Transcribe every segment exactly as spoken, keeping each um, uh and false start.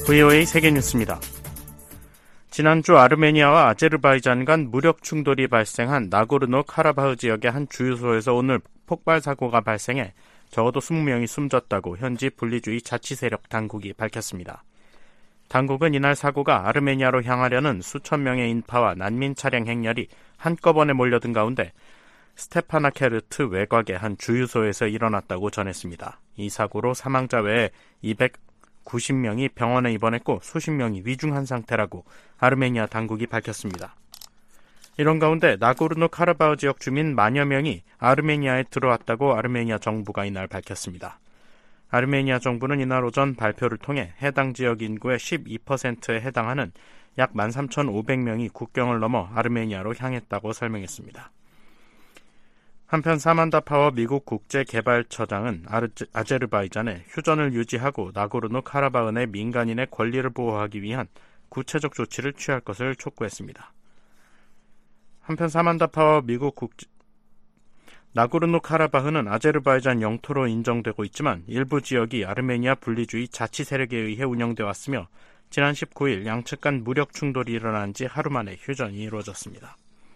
브이오에이 세계뉴스입니다. 지난주 아르메니아와 아제르바이잔 간 무력 충돌이 발생한 나고르노카라바흐 지역의 한 주유소에서 오늘 폭발 사고가 발생해 적어도 이십 명이 숨졌다고 현지 분리주의 자치세력 당국이 밝혔습니다. 당국은 이날 사고가 아르메니아로 향하려는 수천 명의 인파와 난민 차량 행렬이 한꺼번에 몰려든 가운데 스테파나케르트 외곽의 한 주유소에서 일어났다고 전했습니다. 이 사고로 사망자 외에 이백구십 명이 병원에 입원했고 수십 명이 위중한 상태라고 아르메니아 당국이 밝혔습니다. 이런 가운데 나고르노카라바흐 지역 주민 만여 명이 아르메니아에 들어왔다고 아르메니아 정부가 이날 밝혔습니다. 아르메니아 정부는 이날 오전 발표를 통해 해당 지역 인구의 십이 퍼센트에 해당하는 약 만 삼천오백 명이 국경을 넘어 아르메니아로 향했다고 설명했습니다. 한편 사만다 파워 미국 국제개발처장은 아르제, 아제르바이잔에 휴전을 유지하고 나고르노카라바흐 내 민간인의 권리를 보호하기 위한 구체적 조치를 취할 것을 촉구했습니다. 한편 사만다 파워 미국 국제 나고르노카라바흐는 아제르바이잔 영토로 인정되고 있지만 일부 지역이 아르메니아 분리주의 자치 세력에 의해 운영돼 왔으며 지난 십구 일 양측 간 무력 충돌이 일어난 지 하루 만에 휴전이 이루어졌습니다.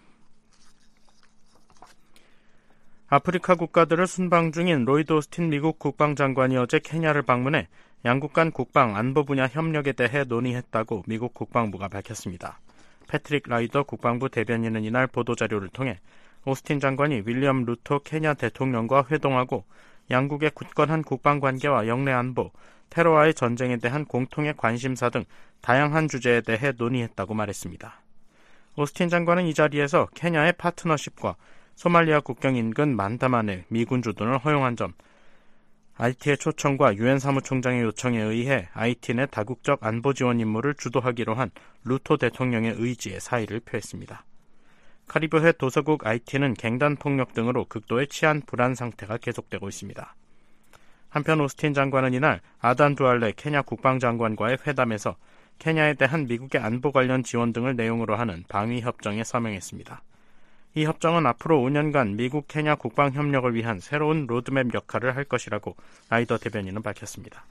아프리카 국가들을 순방 중인 로이드 오스틴 미국 국방장관이 어제 케냐를 방문해 양국 간 국방 안보 분야 협력에 대해 논의했다고 미국 국방부가 밝혔습니다. 패트릭 라이더 국방부 대변인은 이날 보도자료를 통해 오스틴 장관이 윌리엄 루토 케냐 대통령과 회동하고 양국의 굳건한 국방관계와 영내 안보, 테러와의 전쟁에 대한 공통의 관심사 등 다양한 주제에 대해 논의했다고 말했습니다. 오스틴 장관은 이 자리에서 케냐의 파트너십과 소말리아 국경 인근 만다만의 미군 주둔을 허용한 점, 아이티의 초청과 유엔 사무총장의 요청에 의해 아이티 내 다국적 안보 지원 임무를 주도하기로 한 루토 대통령의 의지에 사의를 표했습니다. 카리브해 도서국 아이티는 갱단 폭력 등으로 극도의 치안 불안 상태가 계속되고 있습니다. 한편 오스틴 장관은 이날 아단 두알레 케냐 국방장관과의 회담에서 케냐에 대한 미국의 안보 관련 지원 등을 내용으로 하는 방위 협정에 서명했습니다. 이 협정은 앞으로 오 년간 미국 케냐 국방 협력을 위한 새로운 로드맵 역할을 할 것이라고 라이더 대변인은 밝혔습니다.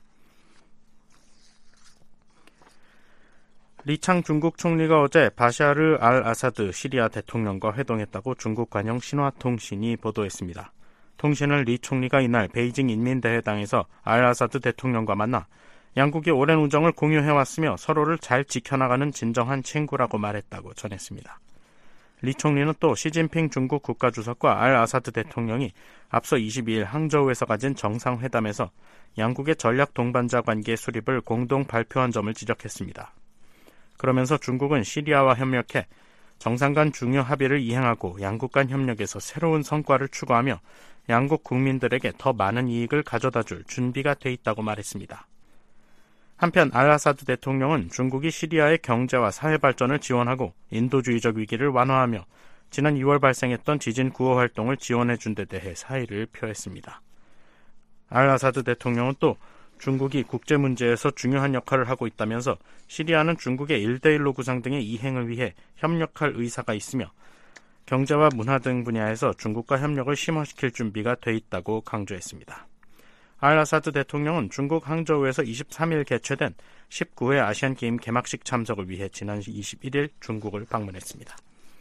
리창 중국 총리가 어제 바샤르 알 아사드 시리아 대통령과 회동했다고 중국 관영 신화통신이 보도했습니다. 통신은 리 총리가 이날 베이징 인민대회당에서 알 아사드 대통령과 만나 양국이 오랜 우정을 공유해왔으며 서로를 잘 지켜나가는 진정한 친구라고 말했다고 전했습니다. 리 총리는 또 시진핑 중국 국가주석과 알 아사드 대통령이 앞서 이십이 일 항저우에서 가진 정상회담에서 양국의 전략 동반자 관계 수립을 공동 발표한 점을 지적했습니다. 그러면서 중국은 시리아와 협력해 정상 간 중요 합의를 이행하고 양국 간 협력에서 새로운 성과를 추구하며 양국 국민들에게 더 많은 이익을 가져다줄 준비가 돼 있다고 말했습니다. 한편 알 아사드 대통령은 중국이 시리아의 경제와 사회 발전을 지원하고 인도주의적 위기를 완화하며 지난 이월 발생했던 지진 구호 활동을 지원해준 데 대해 사의를 표했습니다. 알 아사드 대통령은 또 중국이 국제 문제에서 중요한 역할을 하고 있다면서 시리아는 중국의 일 대 일로 구상 등의 이행을 위해 협력할 의사가 있으며 경제와 문화 등 분야에서 중국과 협력을 심화시킬 준비가 돼 있다고 강조했습니다. 알 아사드 대통령은 중국 항저우에서 이십삼 일 개최된 십구 회 아시안게임 개막식 참석을 위해 지난 이십일 일 중국을 방문했습니다.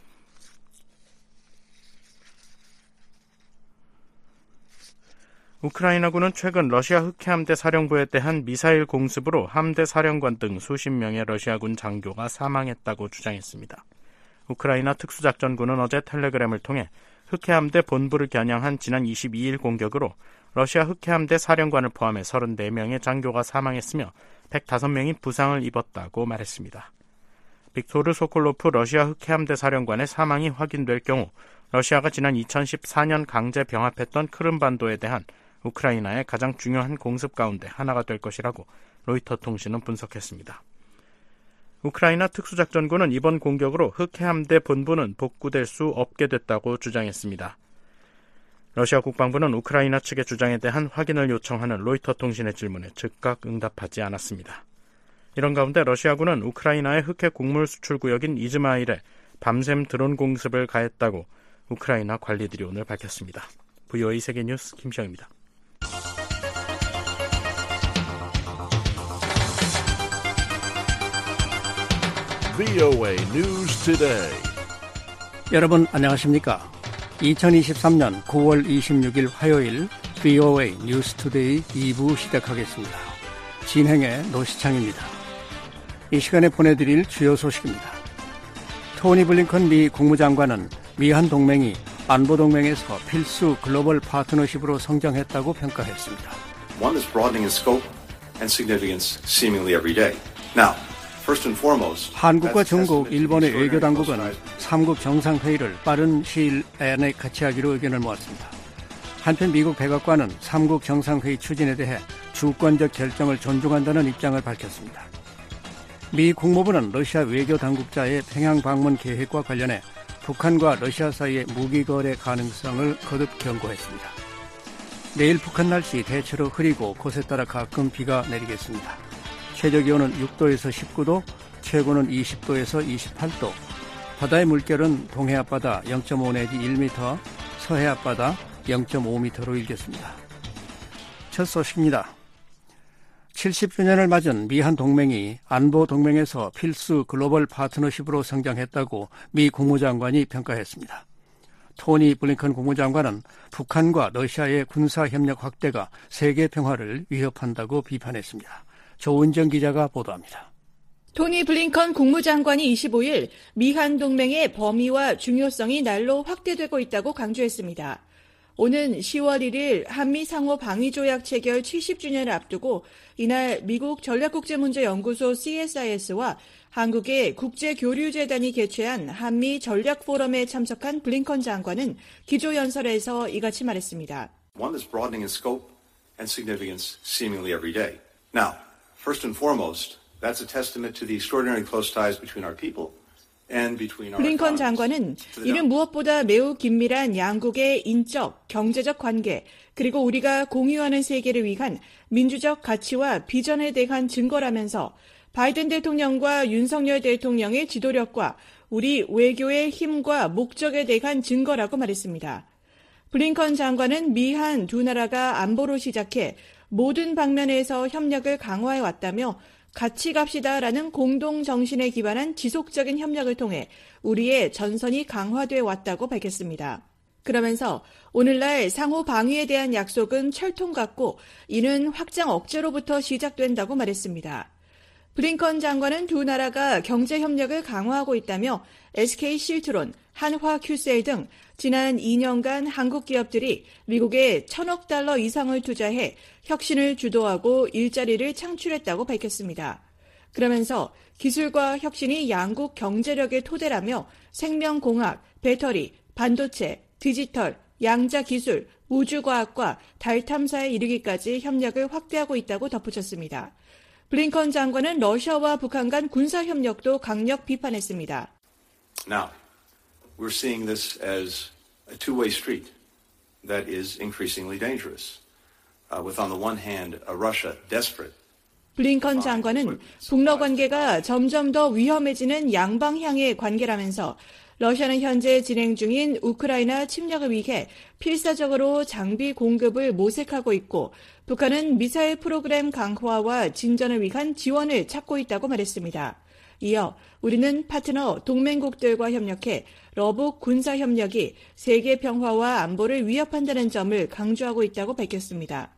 우크라이나군은 최근 러시아 흑해함대 사령부에 대한 미사일 공습으로 함대 사령관 등 수십 명의 러시아군 장교가 사망했다고 주장했습니다. 우크라이나 특수작전군은 어제 텔레그램을 통해 흑해함대 본부를 겨냥한 지난 이십이 일 공격으로 러시아 흑해함대 사령관을 포함해 서른네 명의 장교가 사망했으며 백오 명이 부상을 입었다고 말했습니다. 빅토르 소콜로프 러시아 흑해함대 사령관의 사망이 확인될 경우 러시아가 지난 이천십사 년 강제 병합했던 크림반도에 대한 우크라이나의 가장 중요한 공습 가운데 하나가 될 것이라고 로이터 통신은 분석했습니다. 우크라이나 특수작전군은 이번 공격으로 흑해함대 본부는 복구될 수 없게 됐다고 주장했습니다. 러시아 국방부는 우크라이나 측의 주장에 대한 확인을 요청하는 로이터 통신의 질문에 즉각 응답하지 않았습니다. 이런 가운데 러시아군은 우크라이나의 흑해 곡물 수출 구역인 이즈마일에 밤샘 드론 공습을 가했다고 우크라이나 관리들이 오늘 밝혔습니다. 브이오에이 세계뉴스 김시영입니다. 브이오에이 News Today. 여러분 안녕하십니까? 이천이십삼년 구월 이십육일 화요일 브이오에이 뉴스 투데이 이 부 시작하겠습니다. 진행의 노시창입니다. 이 시간에 보내드릴 주요 소식입니다. 토니 블링컨 미 국무장관은 미한 동맹이 안보동맹에서 필수 글로벌 파트너십으로 성장했다고 평가했습니다. One is broadening in scope and significance seemingly every day. Now, first and foremost, 한국과 중국, 일본의 외교당국은 삼국 정상회의를 빠른 시일 안에 같이 하기로 의견을 모았습니다. 한편 미국 백악관은 삼국 정상회의 추진에 대해 주권적 결정을 존중한다는 입장을 밝혔습니다. 미 국무부는 러시아 외교당국자의 평양 방문 계획과 관련해 북한과 러시아 사이의 무기 거래 가능성을 거듭 경고했습니다. 내일 북한 날씨 대체로 흐리고 곳에 따라 가끔 비가 내리겠습니다. 최저기온은 육도에서 십구도, 최고는 이십도에서 이십팔도, 바다의 물결은 동해 앞바다 영 점 오 내지 일 미터, 서해 앞바다 영 점 오 미터로 일겠습니다. 첫 소식입니다. 칠십 주년을 맞은 미한 동맹이 안보 동맹에서 필수 글로벌 파트너십으로 성장했다고 미 국무장관이 평가했습니다. 토니 블링컨 국무장관은 북한과 러시아의 군사협력 확대가 세계 평화를 위협한다고 비판했습니다. 조은정 기자가 보도합니다. 토니 블링컨 국무장관이 이십오일 미한 동맹의 범위와 중요성이 날로 확대되고 있다고 강조했습니다. 오는 시월 일일 한미 상호 방위조약 체결 칠십 주년을 앞두고 이날 미국 전략국제문제연구소 씨에스아이에스와 한국의 국제교류재단이 개최한 한미 전략포럼에 참석한 블링컨 장관은 기조연설에서 이같이 말했습니다. one is broadening in scope and significance seemingly every day. Now, first and foremost, that's a testament to the extraordinarily close ties between our people. 블링컨 장관은 이는 무엇보다 매우 긴밀한 양국의 인적, 경제적 관계, 그리고 우리가 공유하는 세계를 위한 민주적 가치와 비전에 대한 증거라면서 바이든 대통령과 윤석열 대통령의 지도력과 우리 외교의 힘과 목적에 대한 증거라고 말했습니다. 블링컨 장관은 미한 두 나라가 안보로 시작해 모든 방면에서 협력을 강화해 왔다며 같이 갑시다라는 공동 정신에 기반한 지속적인 협력을 통해 우리의 전선이 강화돼 왔다고 밝혔습니다. 그러면서 오늘날 상호 방위에 대한 약속은 철통 같고 이는 확장 억제로부터 시작된다고 말했습니다. 블링컨 장관은 두 나라가 경제 협력을 강화하고 있다며 에스케이 실트론, 한화 큐셀 등 지난 이 년간 한국 기업들이 미국에 천억 달러 이상을 투자해 혁신을 주도하고 일자리를 창출했다고 밝혔습니다. 그러면서 기술과 혁신이 양국 경제력의 토대라며 생명공학, 배터리, 반도체, 디지털, 양자기술, 우주과학과 달 탐사에 이르기까지 협력을 확대하고 있다고 덧붙였습니다. 블링컨 장관은 러시아와 북한 간 군사협력도 강력 비판했습니다. Now, we're seeing this as a two-way street that is increasingly dangerous. Uh, with on the one hand, a Russia desperate. 블링컨 장관은 북러 관계가 점점 더 위험해지는 양방향의 관계라면서 러시아는 현재 진행 중인 우크라이나 침략을 위해 필사적으로 장비 공급을 모색하고 있고 북한은 미사일 프로그램 강화와 진전을 위한 지원을 찾고 있다고 말했습니다. 이어 우리는 파트너 동맹국들과 협력해 러북 군사협력이 세계 평화와 안보를 위협한다는 점을 강조하고 있다고 밝혔습니다.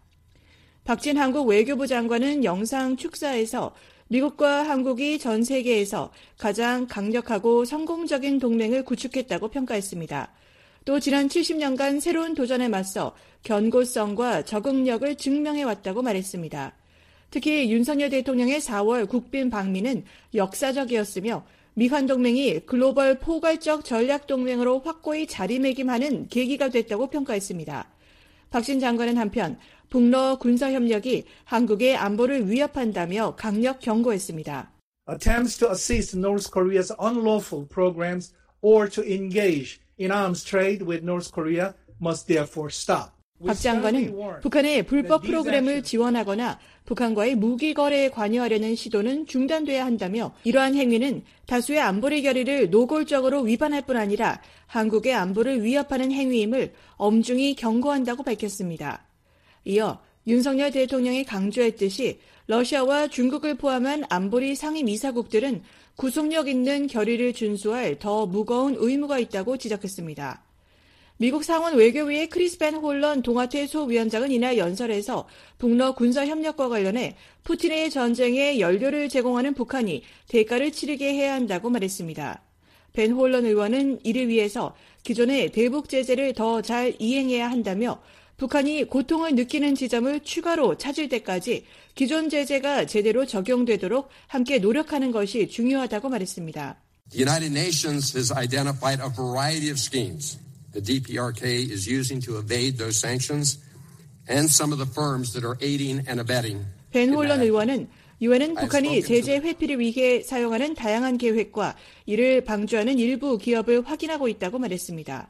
박진 한국 외교부 장관은 영상 축사에서 미국과 한국이 전 세계에서 가장 강력하고 성공적인 동맹을 구축했다고 평가했습니다. 또 지난 칠십 년간 새로운 도전에 맞서 견고성과 적응력을 증명해왔다고 말했습니다. 특히 윤석열 대통령의 사월 국빈 방미는 역사적이었으며 미한 동맹이 글로벌 포괄적 전략 동맹으로 확고히 자리매김하는 계기가 됐다고 평가했습니다. 박진 장관은 한편 북러 군사협력이 한국의 안보를 위협한다며 강력 경고했습니다. Attempts to assist North Korea's unlawful programs or to engage in arms trade with North Korea must therefore stop. 박 장관은 북한의 불법 프로그램을 지원하거나 북한과의 무기 거래에 관여하려는 시도는 중단돼야 한다며 이러한 행위는 다수의 안보리 결의를 노골적으로 위반할 뿐 아니라 한국의 안보를 위협하는 행위임을 엄중히 경고한다고 밝혔습니다. 이어 윤석열 대통령이 강조했듯이 러시아와 중국을 포함한 안보리 상임이사국들은 구속력 있는 결의를 준수할 더 무거운 의무가 있다고 지적했습니다. 미국 상원 외교위의 크리스 벤 홀런 동아태 소위원장은 이날 연설에서 북러 군사협력과 관련해 푸틴의 전쟁에 연료를 제공하는 북한이 대가를 치르게 해야 한다고 말했습니다. 벤 홀런 의원은 이를 위해서 기존의 대북 제재를 더 잘 이행해야 한다며 북한이 고통을 느끼는 지점을 추가로 찾을 때까지 기존 제재가 제대로 적용되도록 함께 노력하는 것이 중요하다고 말했습니다. The United Nations has identified a variety of schemes the D P R K is using to evade those sanctions and some of the firms that are aiding and abetting. 벤 홀런 의원은 유엔은 북한이 제재 회피를 위해 사용하는 다양한 계획과 이를 방조하는 일부 기업을 확인하고 있다고 말했습니다.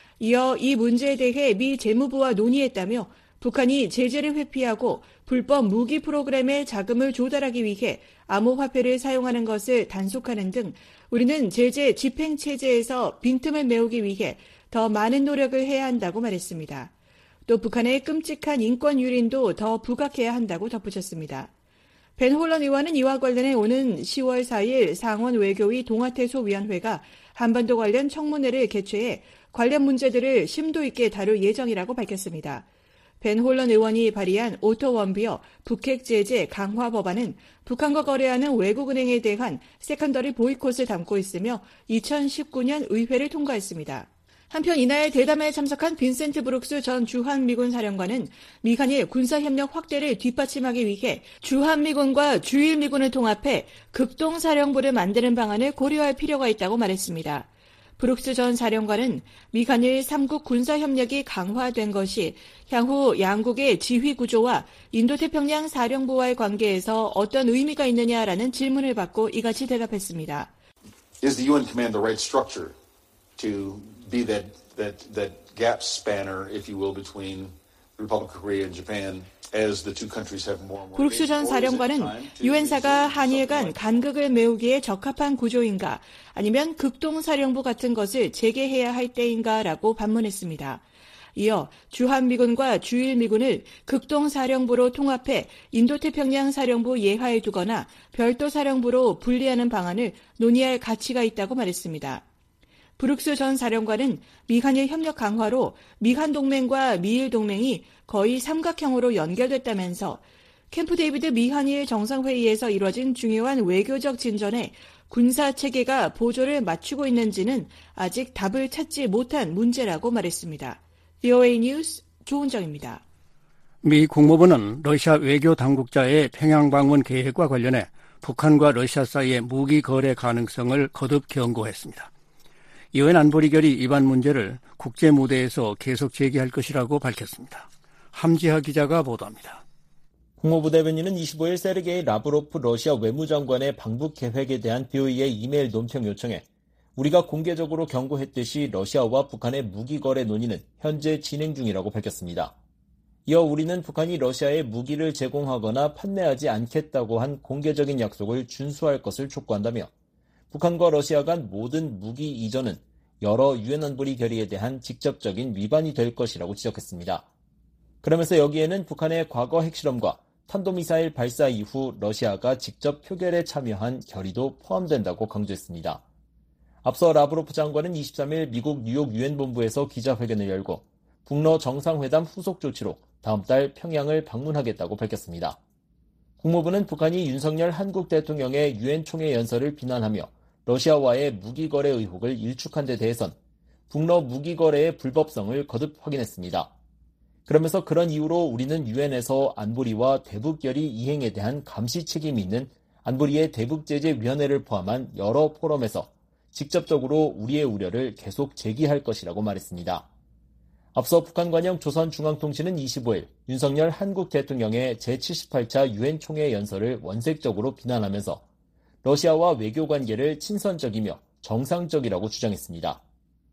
이어 이 문제에 대해 미 재무부와 논의했다며 북한이 제재를 회피하고 불법 무기 프로그램에 자금을 조달하기 위해 암호화폐를 사용하는 것을 단속하는 등 우리는 제재 집행 체제에서 빈틈을 메우기 위해 더 많은 노력을 해야 한다고 말했습니다. 또 북한의 끔찍한 인권 유린도 더 부각해야 한다고 덧붙였습니다. 벤 홀런 의원은 이와 관련해 오는 시월 사일 상원 외교위 동아태소위원회가 한반도 관련 청문회를 개최해 관련 문제들을 심도 있게 다룰 예정이라고 밝혔습니다. 벤 홀런 의원이 발의한 오토 원비어 북핵 제재 강화 법안은 북한과 거래하는 외국은행에 대한 세컨더리 보이콧을 담고 있으며 이천십구 년 의회를 통과했습니다. 한편 이날 대담회에 참석한 빈센트 브룩스 전 주한미군 사령관은 미한일 군사협력 확대를 뒷받침하기 위해 주한미군과 주일미군을 통합해 극동사령부를 만드는 방안을 고려할 필요가 있다고 말했습니다. 브룩스 전 사령관은 미한일 삼국 군사협력이 강화된 것이 향후 양국의 지휘구조와 인도태평양 사령부와의 관계에서 어떤 의미가 있느냐라는 질문을 받고 이같이 대답했습니다. Is the 유엔 command the right structure to be that that that gap spanner, if you will, between the Republic of Korea and Japan? 브룩스 전 사령관은 유엔사가 한일 간 간극을 메우기에 적합한 구조인가 아니면 극동사령부 같은 것을 재개해야 할 때인가라고 반문했습니다. 이어 주한미군과 주일미군을 극동사령부로 통합해 인도태평양 사령부 예하에 두거나 별도 사령부로 분리하는 방안을 논의할 가치가 있다고 말했습니다. 브룩스 전 사령관은 미한일 협력 강화로 미한 동맹과 미일 동맹이 거의 삼각형으로 연결됐다면서 캠프 데이비드 미한일 정상회의에서 이뤄진 중요한 외교적 진전에 군사체계가 보조를 맞추고 있는지는 아직 답을 찾지 못한 문제라고 말했습니다. 브이오에이 뉴스 조은정입니다. 미 국무부는 러시아 외교 당국자의 평양 방문 계획과 관련해 북한과 러시아 사이의 무기 거래 가능성을 거듭 경고했습니다. 유엔 안보리 결의 위반 문제를 국제 무대에서 계속 제기할 것이라고 밝혔습니다. 함지하 기자가 보도합니다. 국무부 대변인은 이십오일 세르게이 라브로프 러시아 외무장관의 방북 계획에 대한 브이오에이의 이메일 논평 요청에 우리가 공개적으로 경고했듯이 러시아와 북한의 무기 거래 논의는 현재 진행 중이라고 밝혔습니다. 이어 우리는 북한이 러시아에 무기를 제공하거나 판매하지 않겠다고 한 공개적인 약속을 준수할 것을 촉구한다며 북한과 러시아 간 모든 무기 이전은 여러 유엔 안보리 결의에 대한 직접적인 위반이 될 것이라고 지적했습니다. 그러면서 여기에는 북한의 과거 핵실험과 탄도미사일 발사 이후 러시아가 직접 표결에 참여한 결의도 포함된다고 강조했습니다. 앞서 라브로프 장관은 이십삼일 미국 뉴욕 유엔 본부에서 기자회견을 열고 북러 정상회담 후속 조치로 다음 달 평양을 방문하겠다고 밝혔습니다. 국무부는 북한이 윤석열 한국 대통령의 유엔 총회 연설을 비난하며 러시아와의 무기거래 의혹을 일축한 데 대해선 북러 무기거래의 불법성을 거듭 확인했습니다. 그러면서 그런 이유로 우리는 유엔에서 안보리와 대북결의 이행에 대한 감시 책임이 있는 안보리의 대북제재위원회를 포함한 여러 포럼에서 직접적으로 우리의 우려를 계속 제기할 것이라고 말했습니다. 앞서 북한 관영 조선중앙통신은 이십오일 윤석열 한국 대통령의 제칠십팔 차 유엔 총회 연설을 원색적으로 비난하면서 러시아와 외교관계를 친선적이며 정상적이라고 주장했습니다.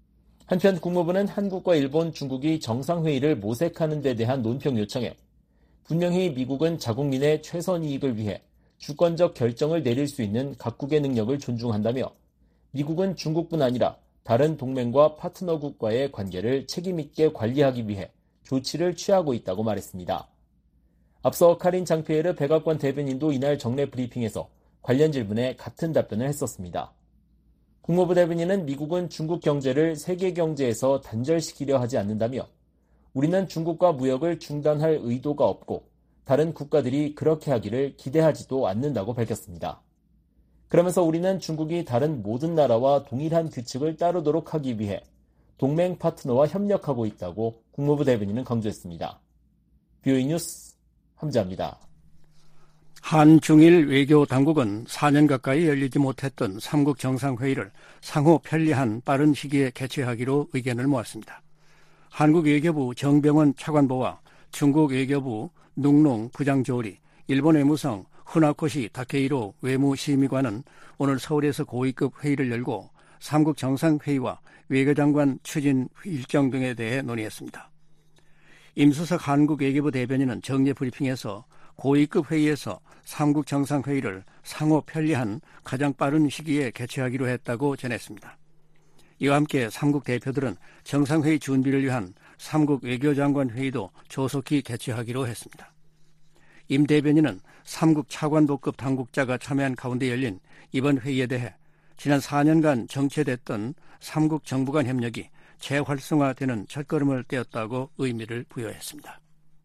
한편 국무부는 한국과 일본, 중국이 정상회의를 모색하는 데 대한 논평 요청에 분명히 미국은 자국민의 최선 이익을 위해 주권적 결정을 내릴 수 있는 각국의 능력을 존중한다며 미국은 중국뿐 아니라 다른 동맹과 파트너국과의 관계를 책임있게 관리하기 위해 조치를 취하고 있다고 말했습니다. 앞서 카린 장피에르 백악관 대변인도 이날 정례 브리핑에서 관련 질문에 같은 답변을 했었습니다. 국무부 대변인은 미국은 중국 경제를 세계 경제에서 단절시키려 하지 않는다며 우리는 중국과 무역을 중단할 의도가 없고 다른 국가들이 그렇게 하기를 기대하지도 않는다고 밝혔습니다. 그러면서 우리는 중국이 다른 모든 나라와 동일한 규칙을 따르도록 하기 위해 동맹 파트너와 협력하고 있다고 국무부 대변인은 강조했습니다. 비오이 뉴스 함자입니다. 한중일 외교 당국은 사 년 가까이 열리지 못했던 삼국 정상회의를 상호 편리한 빠른 시기에 개최하기로 의견을 모았습니다. 한국 외교부 정병원 차관보와 중국 외교부 눅농 부장조리, 일본 외무성 후나코시 다케이로 외무심의관은 오늘 서울에서 고위급 회의를 열고 삼국 정상회의와 외교장관 추진 일정 등에 대해 논의했습니다. 임수석 한국 외교부 대변인은 정례 브리핑에서 고위급 회의에서 삼국 정상회의를 상호 편리한 가장 빠른 시기에 개최하기로 했다고 전했습니다. 이와 함께 삼국 대표들은 정상회의 준비를 위한 삼국 외교장관 회의도 조속히 개최하기로 했습니다. 임 대변인은 삼국 차관보급 당국자가 참여한 가운데 열린 이번 회의에 대해 지난 사 년간 정체됐던 삼국 정부 간 협력이 재활성화되는 첫걸음을 떼었다고 의미를 부여했습니다.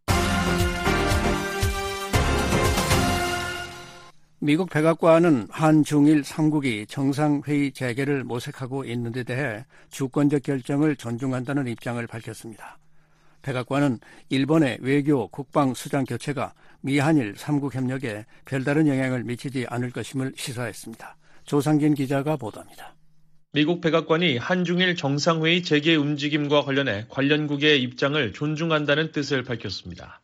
미국 백악관은 한중일 삼국이 정상회의 재개를 모색하고 있는 데 대해 주권적 결정을 존중한다는 입장을 밝혔습니다. 백악관은 일본의 외교, 국방, 수장 교체가 미한일 삼국 협력에 별다른 영향을 미치지 않을 것임을 시사했습니다. 조상진 기자가 보도합니다. 미국 백악관이 한중일 정상회의 재개 움직임과 관련해 관련국의 입장을 존중한다는 뜻을 밝혔습니다.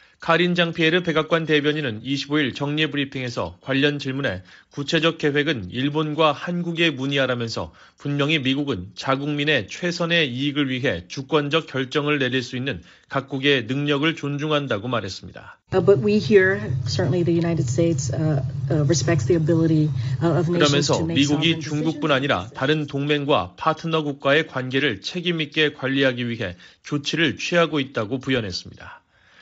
카린 장피에르 백악관 대변인은 이십오일 정례 브리핑에서 관련 질문에 구체적 계획은 일본과 한국에 문의하라면서 분명히 미국은 자국민의 최선의 이익을 위해 주권적 결정을 내릴 수 있는 각국의 능력을 존중한다고 말했습니다. But we here, certainly the United States, uh, uh, respects the ability of nations 그러면서 to make 미국이 sovereign 중국뿐 아니라 다른 동맹과 파트너 국가의 관계를 책임 있게 관리하기 위해 조치를 취하고 있다고 부연했습니다.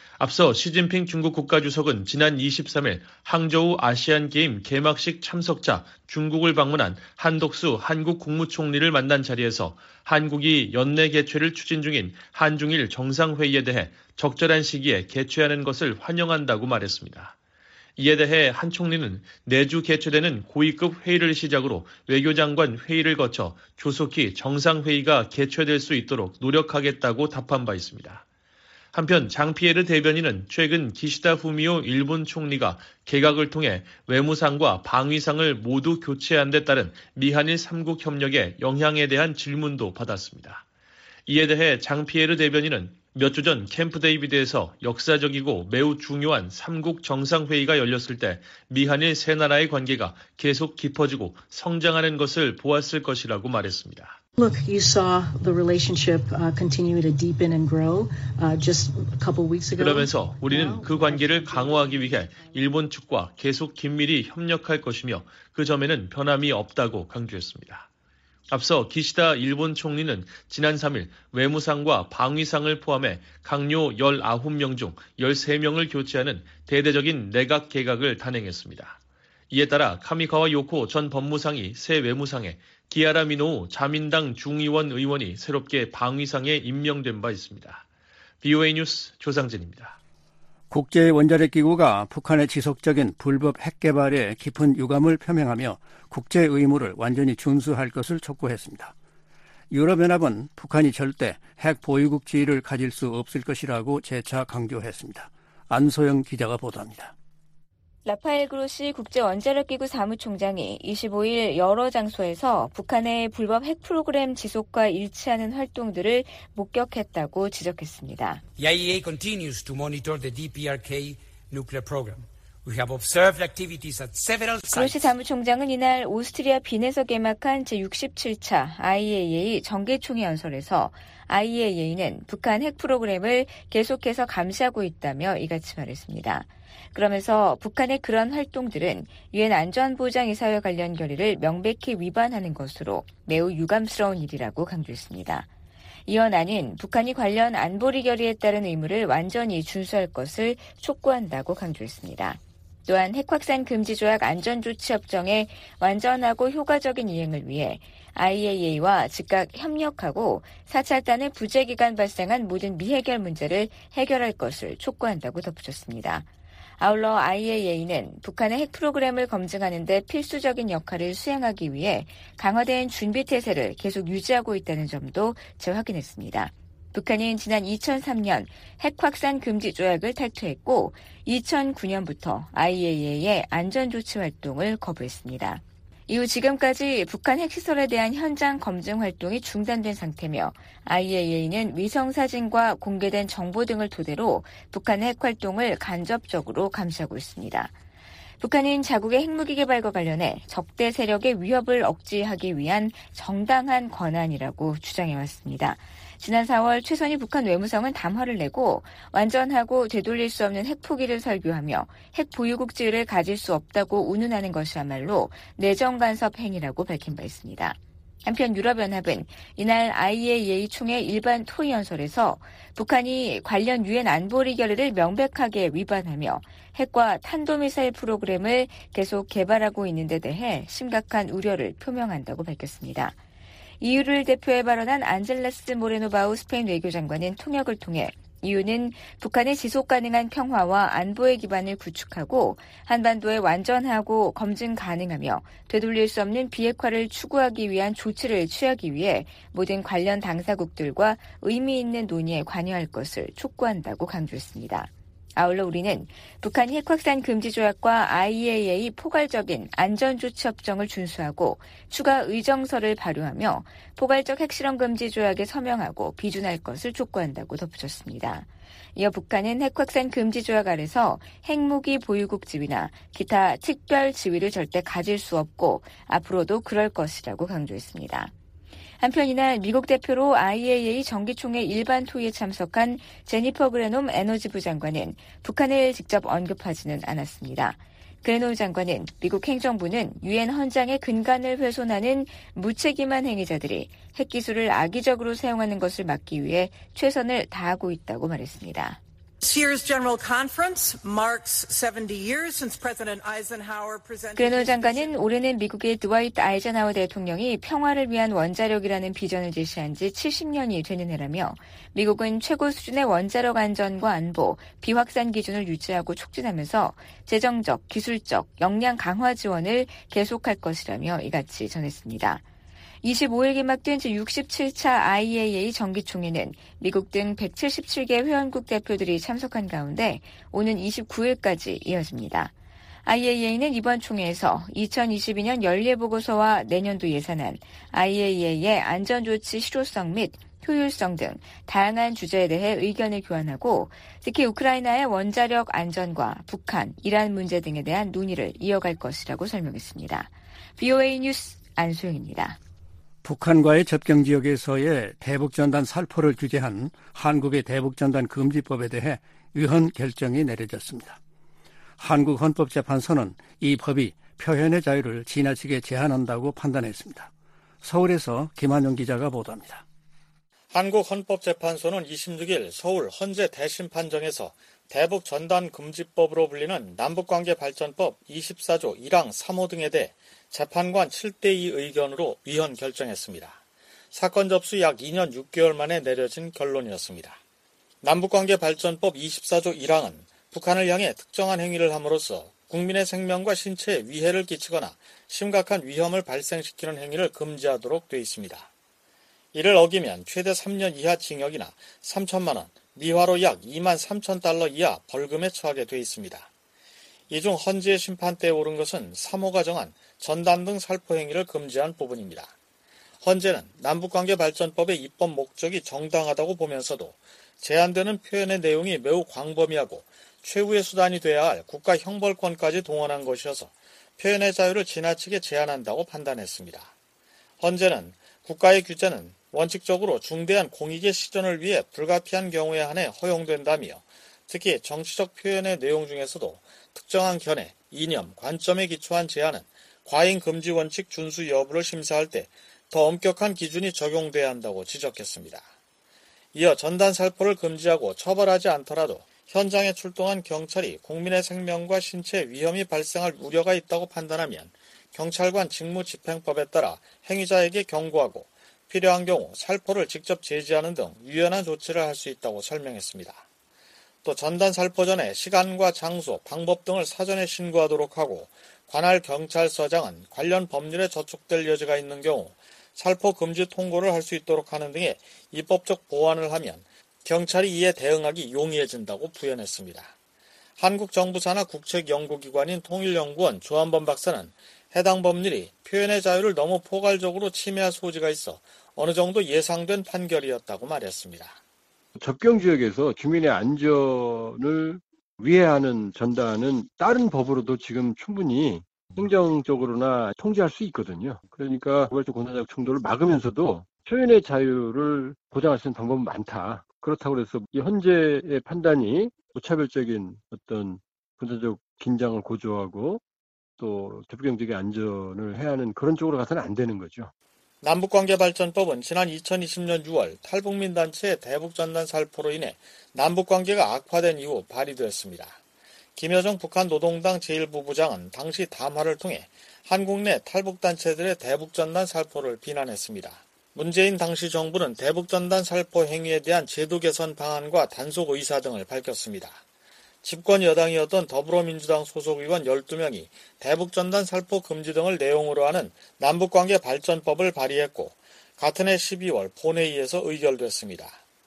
앞서 시진핑 중국 국가주석은 지난 이십삼일 항저우 아시안게임 개막식 참석자 중국을 방문한 한덕수 한국 국무총리를 만난 자리에서 한국이 연내 개최를 추진 중인 한중일 정상회의에 대해 적절한 시기에 개최하는 것을 환영한다고 말했습니다. 이에 대해 한 총리는 내주 개최되는 고위급 회의를 시작으로 외교장관 회의를 거쳐 조속히 정상회의가 개최될 수 있도록 노력하겠다고 답한 바 있습니다. 한편 장피에르 대변인은 최근 기시다 후미오 일본 총리가 개각을 통해 외무상과 방위상을 모두 교체한 데 따른 미한일 삼국 협력의 영향에 대한 질문도 받았습니다. 이에 대해 장피에르 대변인은 몇 주 전 캠프 데이비드에서 역사적이고 매우 중요한 삼국 정상회의가 열렸을 때 미한일 세 나라의 관계가 계속 깊어지고 성장하는 것을 보았을 것이라고 말했습니다. Look, you saw the relationship uh, continue to deepen and grow uh, just a couple weeks ago. 그러면서 우리는 그 관계를 강화하기 위해 일본 측과 계속 긴밀히 협력할 것이며 그 점에는 변함이 없다고 강조했습니다. 앞서 기시다 일본 총리는 지난 삼일 외무상과 방위상을 포함해 강요 열아홉 명 중 열세 명을 교체하는 대대적인 내각 개각을 단행했습니다. 이에 따라 카미카와 요코 전 법무상이 새 외무상에 기아라 미노우 자민당 중의원 의원이 새롭게 방위상에 임명된 바 있습니다. 비오에이 뉴스 조상진입니다. 국제원자력기구가 북한의 지속적인 불법 핵 개발에 깊은 유감을 표명하며 국제 의무를 완전히 준수할 것을 촉구했습니다. 유럽연합은 북한이 절대 핵 보유국 지위를 가질 수 없을 것이라고 재차 강조했습니다. 안소영 기자가 보도합니다. 라파엘 그로시 국제원자력기구 사무총장이 이십오일 여러 장소에서 북한의 불법 핵 프로그램 지속과 일치하는 활동들을 목격했다고 지적했습니다. The 아이이에이 continues to monitor the 디피아르케이 nuclear program. We have observed activities at several sites. 그로시 사무총장은 이날 오스트리아 빈에서 개막한 제육십칠 차 아이이에이 정개총회 연설에서 아이이에이는 북한 핵 프로그램을 계속해서 감시하고 있다며 이같이 말했습니다. 그러면서 북한의 그런 활동들은 유엔 안전보장이사회 관련 결의를 명백히 위반하는 것으로 매우 유감스러운 일이라고 강조했습니다. 이어 나는 북한이 관련 안보리 결의에 따른 의무를 완전히 준수할 것을 촉구한다고 강조했습니다. 또한 핵확산 금지 조약 안전조치협정의 완전하고 효과적인 이행을 위해 아이에이이와 즉각 협력하고 사찰단의 부재 기간 발생한 모든 미해결 문제를 해결할 것을 촉구한다고 덧붙였습니다. 아울러 아이에이이는 북한의 핵 프로그램을 검증하는 데 필수적인 역할을 수행하기 위해 강화된 준비태세를 계속 유지하고 있다는 점도 재확인했습니다. 북한은 지난 이천삼 년 핵확산 금지 조약을 탈퇴했고 이천구 년부터 아이에이이의 안전조치 활동을 거부했습니다. 이후 지금까지 북한 핵시설에 대한 현장 검증 활동이 중단된 상태며 아이에이이는 위성사진과 공개된 정보 등을 토대로 북한의 핵활동을 간접적으로 감시하고 있습니다. 북한은 자국의 핵무기 개발과 관련해 적대 세력의 위협을 억제하기 위한 정당한 권한이라고 주장해왔습니다. 지난 사월 최선희 북한 외무성은 담화를 내고 완전하고 되돌릴 수 없는 핵포기를 설교하며 핵 보유국 지위를 가질 수 없다고 운운하는 것이야말로 내정 간섭 행위라고 밝힌 바 있습니다. 한편 유럽연합은 이날 아이에이이이 총회 일반 토의연설에서 북한이 관련 유엔 안보리 결의를 명백하게 위반하며 핵과 탄도미사일 프로그램을 계속 개발하고 있는 데 대해 심각한 우려를 표명한다고 밝혔습니다. 이유를 대표해 발언한 안젤레스 모레노바우 스페인 외교장관은 통역을 통해 이유는 북한의 지속 가능한 평화와 안보의 기반을 구축하고 한반도에 완전하고 검증 가능하며 되돌릴 수 없는 비핵화를 추구하기 위한 조치를 취하기 위해 모든 관련 당사국들과 의미 있는 논의에 관여할 것을 촉구한다고 강조했습니다. 아울러 우리는 북한이 핵확산 금지 조약과 아이에이이이 포괄적인 안전조치협정을 준수하고 추가 의정서를 발효하며 포괄적 핵실험 금지 조약에 서명하고 비준할 것을 촉구한다고 덧붙였습니다. 이어 북한은 핵확산 금지 조약 아래서 핵무기 보유국 지위나 기타 특별 지위를 절대 가질 수 없고 앞으로도 그럴 것이라고 강조했습니다. 한편 이날 미국 대표로 아이에이이이 정기총회 일반 토의에 참석한 제니퍼 그레놈 에너지부 장관은 북한을 직접 언급하지는 않았습니다. 그레놈 장관은 미국 행정부는 유엔 헌장의 근간을 훼손하는 무책임한 행위자들이 핵기술을 악의적으로 사용하는 것을 막기 위해 최선을 다하고 있다고 말했습니다. This year's General Conference marks seventy years since President Eisenhower presented. 그레놀 장관은 올해는 미국의 드와이트 아이젠하워 대통령이 평화를 위한 원자력이라는 비전을 제시한 지 칠십 년이 되는 해라며 미국은 최고 수준의 원자력 안전과 안보, 비확산 기준을 유지하고 촉진하면서 재정적, 기술적, 역량 강화 지원을 계속할 것이라며 이같이 전했습니다. 이십오 일 개막된 제육십칠 차 아이에이이이 정기총회는 미국 등 백칠십칠 개 회원국 대표들이 참석한 가운데 오는 이십구 일까지 이어집니다. 아이에이이는 이번 총회에서 이천이십이 년 연례보고서와 내년도 예산안, 아이에이이의 안전조치 실효성 및 효율성 등 다양한 주제에 대해 의견을 교환하고 특히 우크라이나의 원자력 안전과 북한, 이란 문제 등에 대한 논의를 이어갈 것이라고 설명했습니다. 브이오에이 뉴스 안소영입니다. 북한과의 접경 지역에서의 대북전단 살포를 규제한 한국의 대북전단 금지법에 대해 위헌 결정이 내려졌습니다. 한국헌법재판소는 이 법이 표현의 자유를 지나치게 제한한다고 판단했습니다. 서울에서 김한용 기자가 보도합니다. 한국헌법재판소는 이십육 일 서울 헌재 대심 판정에서 대북전단금지법으로 불리는 남북관계발전법 이십사 조 일 항 삼 호 등에 대해 재판관 칠 대 이 의견으로 위헌 결정했습니다. 사건 접수 약 이 년 육 개월 만에 내려진 결론이었습니다. 남북관계발전법 이십사 조 일 항은 북한을 향해 특정한 행위를 함으로써 국민의 생명과 신체에 위해를 끼치거나 심각한 위험을 발생시키는 행위를 금지하도록 돼 있습니다. 이를 어기면 최대 삼 년 이하 징역이나 삼천만 원, 미화로 약 이만 삼천 달러 이하 벌금에 처하게 돼 있습니다. 이 중 헌재의 심판대에 오른 것은 삼 호가 정한 전단 등 살포 행위를 금지한 부분입니다. 헌재는 남북관계발전법의 입법 목적이 정당하다고 보면서도 제한되는 표현의 내용이 매우 광범위하고 최후의 수단이 돼야 할 국가 형벌권까지 동원한 것이어서 표현의 자유를 지나치게 제한한다고 판단했습니다. 헌재는 국가의 규제는 원칙적으로 중대한 공익의 실현을 위해 불가피한 경우에 한해 허용된다며 특히 정치적 표현의 내용 중에서도 특정한 견해, 이념, 관점에 기초한 제한은 과잉 금지 원칙 준수 여부를 심사할 때 더 엄격한 기준이 적용돼야 한다고 지적했습니다. 이어 전단 살포를 금지하고 처벌하지 않더라도 현장에 출동한 경찰이 국민의 생명과 신체에 위험이 발생할 우려가 있다고 판단하면 경찰관 직무집행법에 따라 행위자에게 경고하고 필요한 경우 살포를 직접 제지하는 등 유연한 조치를 할 수 있다고 설명했습니다. 또 전단 살포 전에 시간과 장소, 방법 등을 사전에 신고하도록 하고 관할 경찰서장은 관련 법률에 저촉될 여지가 있는 경우 살포 금지 통고를 할 수 있도록 하는 등의 입법적 보완을 하면 경찰이 이에 대응하기 용이해진다고 부연했습니다. 한국 정부 산하 국책연구기관인 통일연구원 조한범 박사는 해당 법률이 표현의 자유를 너무 포괄적으로 침해할 소지가 있어 어느 정도 예상된 판결이었다고 말했습니다. 접경 지역에서 주민의 안전을 위해하는 전단은 다른 법으로도 지금 충분히 행정적으로나 통제할 수 있거든요. 그러니까 우발적 군사적 충돌을 막으면서도 표현의 자유를 보장할 수 있는 방법은 많다. 그렇다고 해서 이 현재의 판단이 무차별적인 어떤 군사적 긴장을 고조하고 또 대북경제의 안전을 해야 하는 그런 쪽으로 가서는 안 되는 거죠. 남북관계발전법은 지난 이천이십 년 유월 탈북민 단체의 대북전단 살포로 인해 남북관계가 악화된 이후 발의되었습니다. 김여정 북한 노동당 제일 부부장은 당시 담화를 통해 한국 내 탈북단체들의 대북전단 살포를 비난했습니다. 문재인 당시 정부는 대북전단 살포 행위에 대한 제도 개선 방안과 단속 의사 등을 밝혔습니다. 집권 여당이었던 더불어민주당 소속 의원 열두 명이 대북전단 살포 금지 등을 내용으로 하는 남북관계 발전법을 발의했고 같은 해 십이월 본회의에서 의결됐습니다.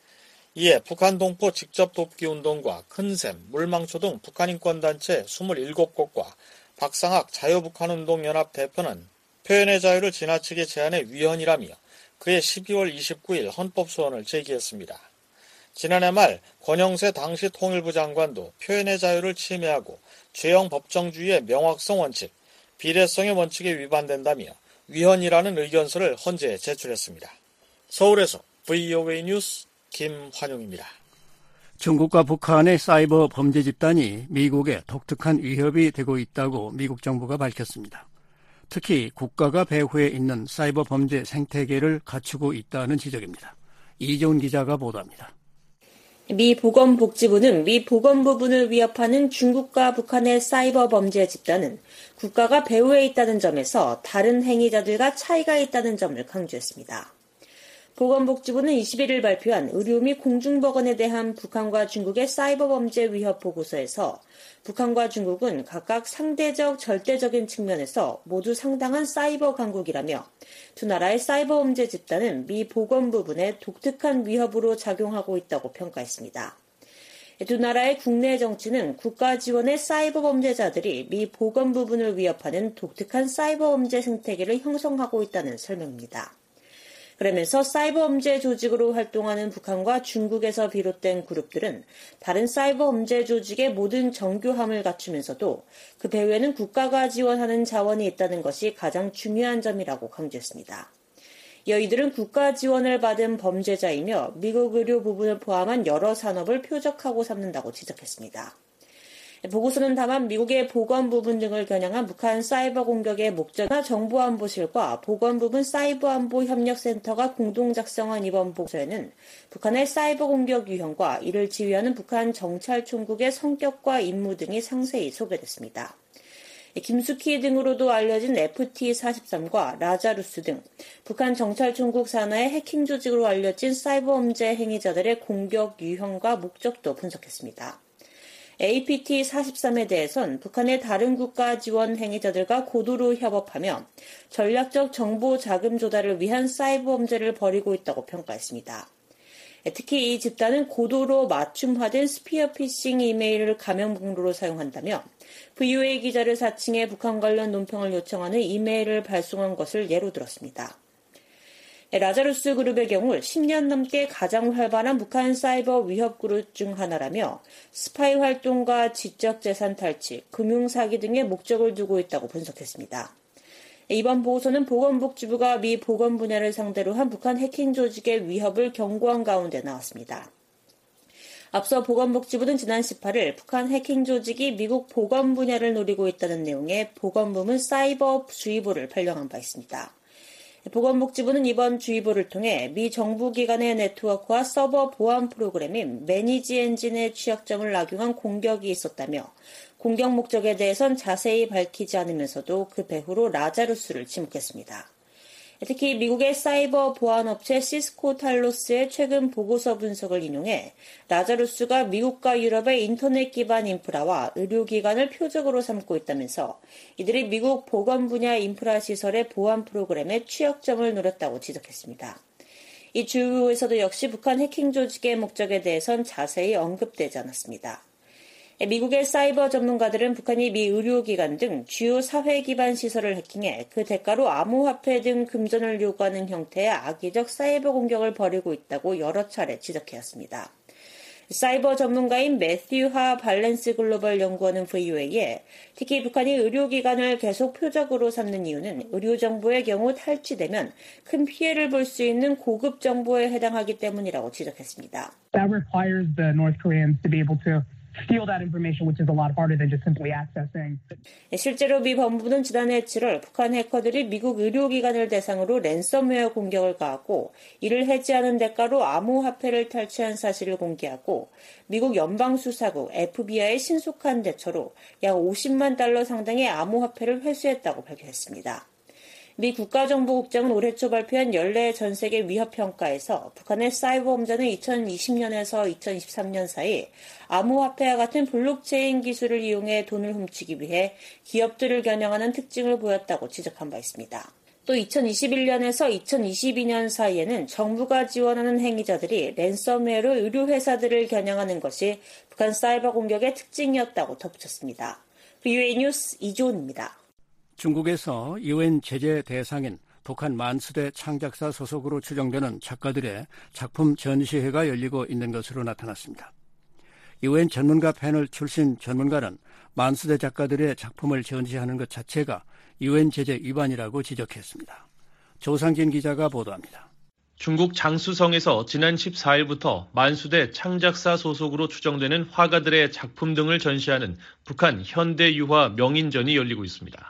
이에 북한 동포 직접 돕기 운동과 큰샘, 물망초 등 북한 인권단체 이십칠 곳과 박상학 자유북한운동연합 대표는 표현의 자유를 지나치게 제한해 위헌이라며 그해 십이월 이십구일 헌법소원을 제기했습니다. 지난해 말 권영세 당시 통일부 장관도 표현의 자유를 침해하고 죄형 법정주의의 명확성 원칙, 비례성의 원칙에 위반된다며 위헌이라는 의견서를 헌재에 제출했습니다. 서울에서 브이오에이 뉴스 김환용입니다. 중국과 북한의 사이버 범죄 집단이 미국에 독특한 위협이 되고 있다고 미국 정부가 밝혔습니다. 특히 국가가 배후에 있는 사이버 범죄 생태계를 갖추고 있다는 지적입니다. 이재훈 기자가 보도합니다. 미 보건복지부는 미 보건부분을 위협하는 중국과 북한의 사이버 범죄 집단은 국가가 배후에 있다는 점에서 다른 행위자들과 차이가 있다는 점을 강조했습니다. 보건복지부는 이십일일 발표한 의료 및 공중보건에 대한 북한과 중국의 사이버 범죄 위협 보고서에서 북한과 중국은 각각 상대적, 절대적인 측면에서 모두 상당한 사이버 강국이라며 두 나라의 사이버 범죄 집단은 미 보건부분에 독특한 위협으로 작용하고 있다고 평가했습니다. 두 나라의 국내 정치는 국가 지원의 사이버 범죄자들이 미 보건부분을 위협하는 독특한 사이버 범죄 생태계를 형성하고 있다는 설명입니다. 그러면서 사이버 범죄 조직으로 활동하는 북한과 중국에서 비롯된 그룹들은 다른 사이버 범죄 조직의 모든 정교함을 갖추면서도 그 배후에는 국가가 지원하는 자원이 있다는 것이 가장 중요한 점이라고 강조했습니다. 이어 이들은 국가 지원을 받은 범죄자이며 미국 의료 부분을 포함한 여러 산업을 표적하고 삼는다고 지적했습니다. 보고서는 다만 미국의 보건부분 등을 겨냥한 북한 사이버 공격의 목적이나 정보안보실과 보건부분 사이버안보협력센터가 공동 작성한 이번 보고서에는 북한의 사이버 공격 유형과 이를 지휘하는 북한 정찰총국의 성격과 임무 등이 상세히 소개됐습니다. 김숙희 등으로도 알려진 에프티 사십삼과 라자루스 등 북한 정찰총국 산하의 해킹 조직으로 알려진 사이버 범죄 행위자들의 공격 유형과 목적도 분석했습니다. 에이피티 사십삼에 대해선 북한의 다른 국가 지원 행위자들과 고도로 협업하며 전략적 정보 자금 조달을 위한 사이버 범죄를 벌이고 있다고 평가했습니다. 특히 이 집단은 고도로 맞춤화된 스피어 피싱 이메일을 가명 목록으로 사용한다며 브이오에이 기자를 사칭해 북한 관련 논평을 요청하는 이메일을 발송한 것을 예로 들었습니다. 라자루스 그룹의 경우 십 년 넘게 가장 활발한 북한 사이버 위협 그룹 중 하나라며 스파이 활동과 지적재산 탈취, 금융사기 등의 목적을 두고 있다고 분석했습니다. 이번 보고서는 보건복지부가 미 보건 분야를 상대로 한 북한 해킹 조직의 위협을 경고한 가운데 나왔습니다. 앞서 보건복지부는 지난 십팔일 북한 해킹 조직이 미국 보건 분야를 노리고 있다는 내용의 보건부문 사이버 주의보를 발령한 바 있습니다. 보건복지부는 이번 주의보를 통해 미 정부기관의 네트워크와 서버 보안 프로그램인 매니지 엔진의 취약점을 악용한 공격이 있었다며 공격 목적에 대해선 자세히 밝히지 않으면서도 그 배후로 라자루스를 지목했습니다. 특히 미국의 사이버 보안업체 시스코 탈로스의 최근 보고서 분석을 인용해 라자루스가 미국과 유럽의 인터넷 기반 인프라와 의료기관을 표적으로 삼고 있다면서 이들이 미국 보건 분야 인프라 시설의 보안 프로그램에 취약점을 노렸다고 지적했습니다. 이 주요에서도 역시 북한 해킹 조직의 목적에 대해선 자세히 언급되지 않았습니다. 미국의 사이버 전문가들은 북한이 미 의료기관 등 주요 사회 기반 시설을 해킹해 그 대가로 암호화폐 등 금전을 요구하는 형태의 악의적 사이버 공격을 벌이고 있다고 여러 차례 지적해왔습니다. 사이버 전문가인 매튜 하 밸런스 글로벌 연구원은 브이오에이에 특히 북한이 의료기관을 계속 표적으로 삼는 이유는 의료정보의 경우 탈취되면 큰 피해를 볼 수 있는 고급 정보에 해당하기 때문이라고 지적했습니다. That requires the North Koreans to be able to steal that information, which is a lot harder than just simply accessing. 실제로 미 법무부는 지난해 칠월 북한 해커들이 미국 의료기관을 대상으로 랜섬웨어 공격을 가하고 이를 해지하는 대가로 암호화폐를 탈취한 사실을 공개하고 미국 연방수사국 에프비아이의 신속한 대처로 약 오십만 달러 상당의 암호화폐를 회수했다고 발표했습니다. 미 국가정보국장은 올해 초 발표한 연례 전세계 위협평가에서 북한의 사이버 범죄는 이천이십 년에서 이천이십삼 년 사이 암호화폐와 같은 블록체인 기술을 이용해 돈을 훔치기 위해 기업들을 겨냥하는 특징을 보였다고 지적한 바 있습니다. 또 이천이십일 년에서 이천이십이 년 사이에는 정부가 지원하는 행위자들이 랜섬웨어로 의료회사들을 겨냥하는 것이 북한 사이버 공격의 특징이었다고 덧붙였습니다. 브이오에이 뉴스 이조은입니다. 중국에서 유엔 제재 대상인 북한 만수대 창작사 소속으로 추정되는 작가들의 작품 전시회가 열리고 있는 것으로 나타났습니다. 유엔 전문가 패널 출신 전문가는 만수대 작가들의 작품을 전시하는 것 자체가 유엔 제재 위반이라고 지적했습니다. 조상진 기자가 보도합니다. 중국 장쑤성에서 지난 십사 일부터 만수대 창작사 소속으로 추정되는 화가들의 작품 등을 전시하는 북한 현대유화 명인전이 열리고 있습니다.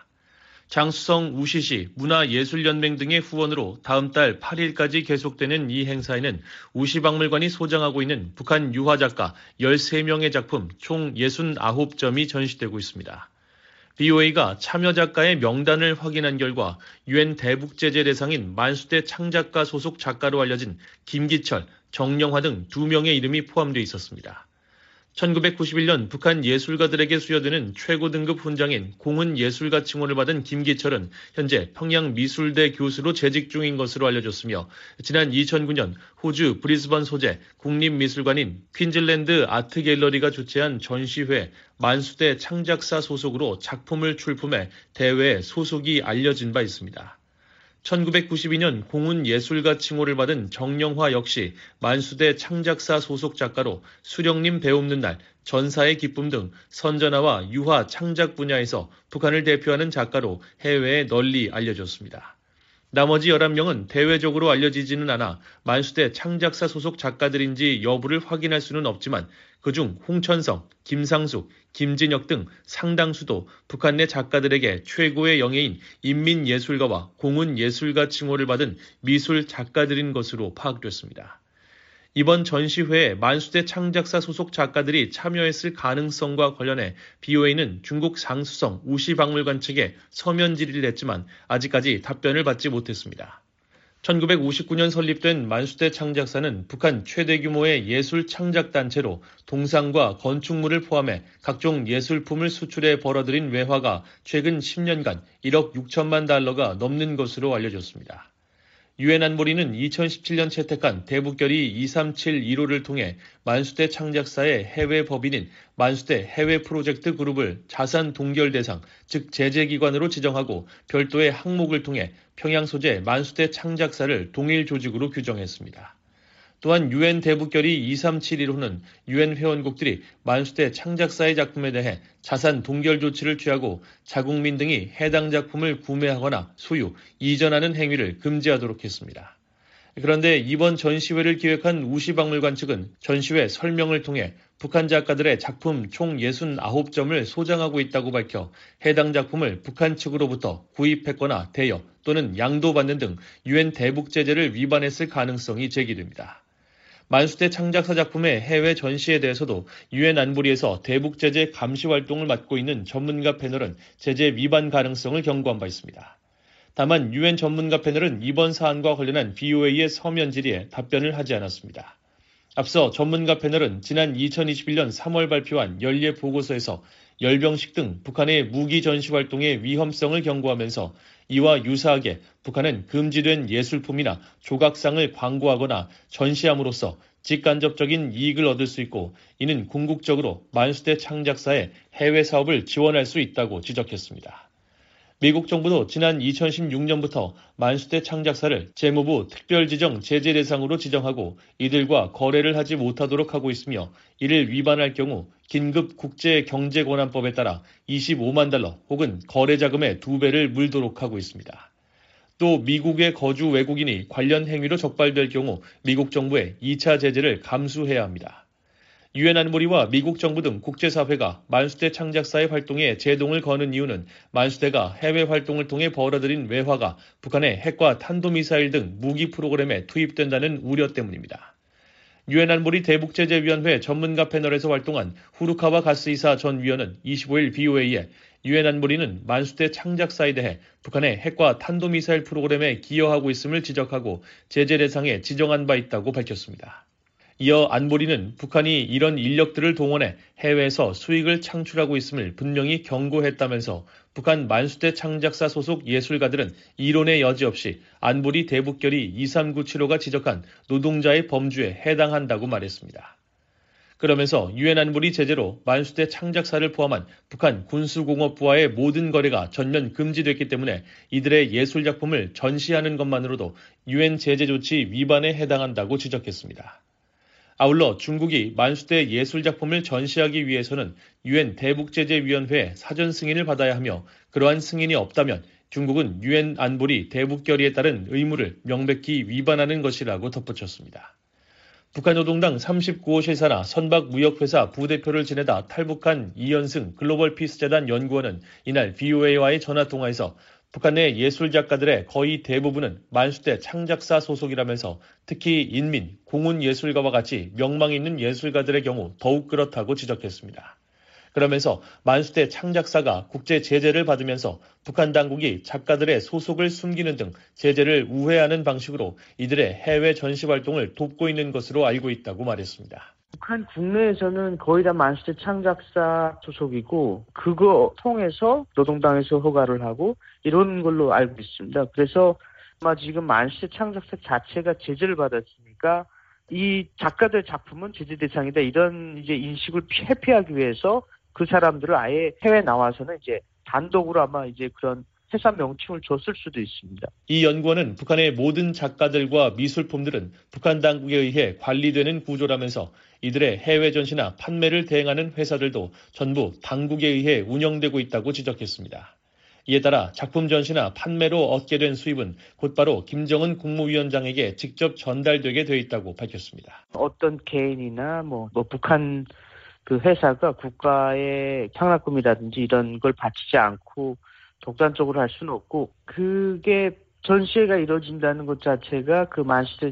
장쑤성 우시시 문화예술연맹 등의 후원으로 다음 달 팔 일까지 계속되는 이 행사에는 우시박물관이 소장하고 있는 북한 유화작가 열세 명의 작품 총 육십구 점이 전시되고 있습니다. 브이오에이가 참여 작가의 명단을 확인한 결과 유엔 대북제재 대상인 만수대 창작가 소속 작가로 알려진 김기철, 정영화 등 두 명의 이름이 포함되어 있었습니다. 천구백구십일 년 북한 예술가들에게 수여되는 최고 등급 훈장인 공훈예술가 칭호를 받은 김기철은 현재 평양미술대 교수로 재직 중인 것으로 알려졌으며 지난 이천구 년 호주 브리스번 소재 국립미술관인 퀸즐랜드 아트갤러리가 주최한 전시회 만수대 창작사 소속으로 작품을 출품해 대회에 소속이 알려진 바 있습니다. 천구백구십이 년 공훈예술가 칭호를 받은 정영화 역시 만수대 창작사 소속 작가로 수령님 배움는 날, 전사의 기쁨 등 선전화와 유화 창작 분야에서 북한을 대표하는 작가로 해외에 널리 알려졌습니다. 나머지 열한 명은 대외적으로 알려지지는 않아 만수대 창작사 소속 작가들인지 여부를 확인할 수는 없지만 그중 홍천성, 김상숙, 김진혁 등 상당수도 북한 내 작가들에게 최고의 영예인 인민예술가와 공훈예술가 칭호를 받은 미술 작가들인 것으로 파악됐습니다. 이번 전시회에 만수대 창작사 소속 작가들이 참여했을 가능성과 관련해 브이오에이는 중국 장쑤성 우시박물관 측에 서면 질의를 했지만 아직까지 답변을 받지 못했습니다. 천구백오십구 년 설립된 만수대 창작사는 북한 최대 규모의 예술 창작 단체로 동상과 건축물을 포함해 각종 예술품을 수출해 벌어들인 외화가 최근 십 년간 일억 육천만 달러가 넘는 것으로 알려졌습니다. 유엔 안보리는 이천십칠 년 채택한 대북결의 이삼칠일 호를 통해 만수대 창작사의 해외 법인인 만수대 해외 프로젝트 그룹을 자산 동결 대상, 즉 제재기관으로 지정하고 별도의 항목을 통해 평양 소재 만수대 창작사를 동일 조직으로 규정했습니다. 또한 유엔 대북결의 이삼칠일 호는 유엔 회원국들이 만수대 창작사의 작품에 대해 자산 동결 조치를 취하고 자국민 등이 해당 작품을 구매하거나 소유, 이전하는 행위를 금지하도록 했습니다. 그런데 이번 전시회를 기획한 우시박물관 측은 전시회 설명을 통해 북한 작가들의 작품 총 육십구 점을 소장하고 있다고 밝혀 해당 작품을 북한 측으로부터 구입했거나 대여 또는 양도받는 등 유엔 대북 제재를 위반했을 가능성이 제기됩니다. 만수대 창작사 작품의 해외 전시에 대해서도 유엔 안보리에서 대북 제재 감시 활동을 맡고 있는 전문가 패널은 제재 위반 가능성을 경고한 바 있습니다. 다만 유엔 전문가 패널은 이번 사안과 관련한 브이오에이의 서면 질의에 답변을 하지 않았습니다. 앞서 전문가 패널은 지난 이천이십일 년 삼월 발표한 연례 보고서에서 열병식 등 북한의 무기 전시 활동의 위험성을 경고하면서 이와 유사하게 북한은 금지된 예술품이나 조각상을 광고하거나 전시함으로써 직간접적인 이익을 얻을 수 있고 이는 궁극적으로 만수대 창작사의 해외 사업을 지원할 수 있다고 지적했습니다. 미국 정부도 지난 이천십육 년부터 만수대 창작사를 재무부 특별지정 제재 대상으로 지정하고 이들과 거래를 하지 못하도록 하고 있으며 이를 위반할 경우 긴급 국제경제권한법에 따라 이십오만 달러 혹은 거래자금의 두 배를 물도록 하고 있습니다. 또 미국의 거주 외국인이 관련 행위로 적발될 경우 미국 정부의 이 차 제재를 감수해야 합니다. 유엔 안보리와 미국 정부 등 국제사회가 만수대 창작사의 활동에 제동을 거는 이유는 만수대가 해외 활동을 통해 벌어들인 외화가 북한의 핵과 탄도미사일 등 무기 프로그램에 투입된다는 우려 때문입니다. 유엔 안보리 대북제재위원회 전문가 패널에서 활동한 후루카와 가스이사 전 위원은 이십오 일 브이오에이에 유엔 안보리는 만수대 창작사에 대해 북한의 핵과 탄도미사일 프로그램에 기여하고 있음을 지적하고 제재 대상에 지정한 바 있다고 밝혔습니다. 이어 안보리는 북한이 이런 인력들을 동원해 해외에서 수익을 창출하고 있음을 분명히 경고했다면서 북한 만수대 창작사 소속 예술가들은 이론의 여지 없이 안보리 대북결의 이삼구칠오가 지적한 노동자의 범주에 해당한다고 말했습니다. 그러면서 유엔 안보리 제재로 만수대 창작사를 포함한 북한 군수공업부와의 모든 거래가 전면 금지됐기 때문에 이들의 예술작품을 전시하는 것만으로도 유엔 제재 조치 위반에 해당한다고 지적했습니다. 아울러 중국이 만수대 예술작품을 전시하기 위해서는 유엔 대북제재위원회 사전 승인을 받아야 하며 그러한 승인이 없다면 중국은 유엔 안보리 대북결의에 따른 의무를 명백히 위반하는 것이라고 덧붙였습니다. 북한 노동당 삼십구 호실 산하 선박무역회사 부대표를 지내다 탈북한 이현승 글로벌 피스재단 연구원은 이날 브이오에이와의 전화통화에서 북한 내 예술작가들의 거의 대부분은 만수대 창작사 소속이라면서 특히 인민, 공훈예술가와 같이 명망 있는 예술가들의 경우 더욱 그렇다고 지적했습니다. 그러면서 만수대 창작사가 국제 제재를 받으면서 북한 당국이 작가들의 소속을 숨기는 등 제재를 우회하는 방식으로 이들의 해외 전시 활동을 돕고 있는 것으로 알고 있다고 말했습니다. 북한 국내에서는 거의 다 만수대 창작사 소속이고 그거 통해서 노동당에서 허가를 하고 이런 걸로 알고 있습니다. 그래서 아마 지금 만수대 창작사 자체가 제재를 받았으니까 이 작가들 작품은 제재 대상이다 이런 이제 인식을 회피하기 위해서 그 사람들을 아예 해외 나와서는 이제 단독으로 아마 이제 그런 회사 명칭을 줬을 수도 있습니다. 이 연구원은 북한의 모든 작가들과 미술품들은 북한 당국에 의해 관리되는 구조라면서 이들의 해외 전시나 판매를 대행하는 회사들도 전부 당국에 의해 운영되고 있다고 지적했습니다. 이에 따라 작품 전시나 판매로 얻게 된 수입은 곧바로 김정은 국무위원장에게 직접 전달되게 돼 있다고 밝혔습니다. 어떤 개인이나 뭐, 뭐 북한 그 회사가 국가의 창납금이라든지 이런 걸 바치지 않고 독단적으로 할 수는 없고 그게 전시회가 이루어진다는 것 자체가 그 만수대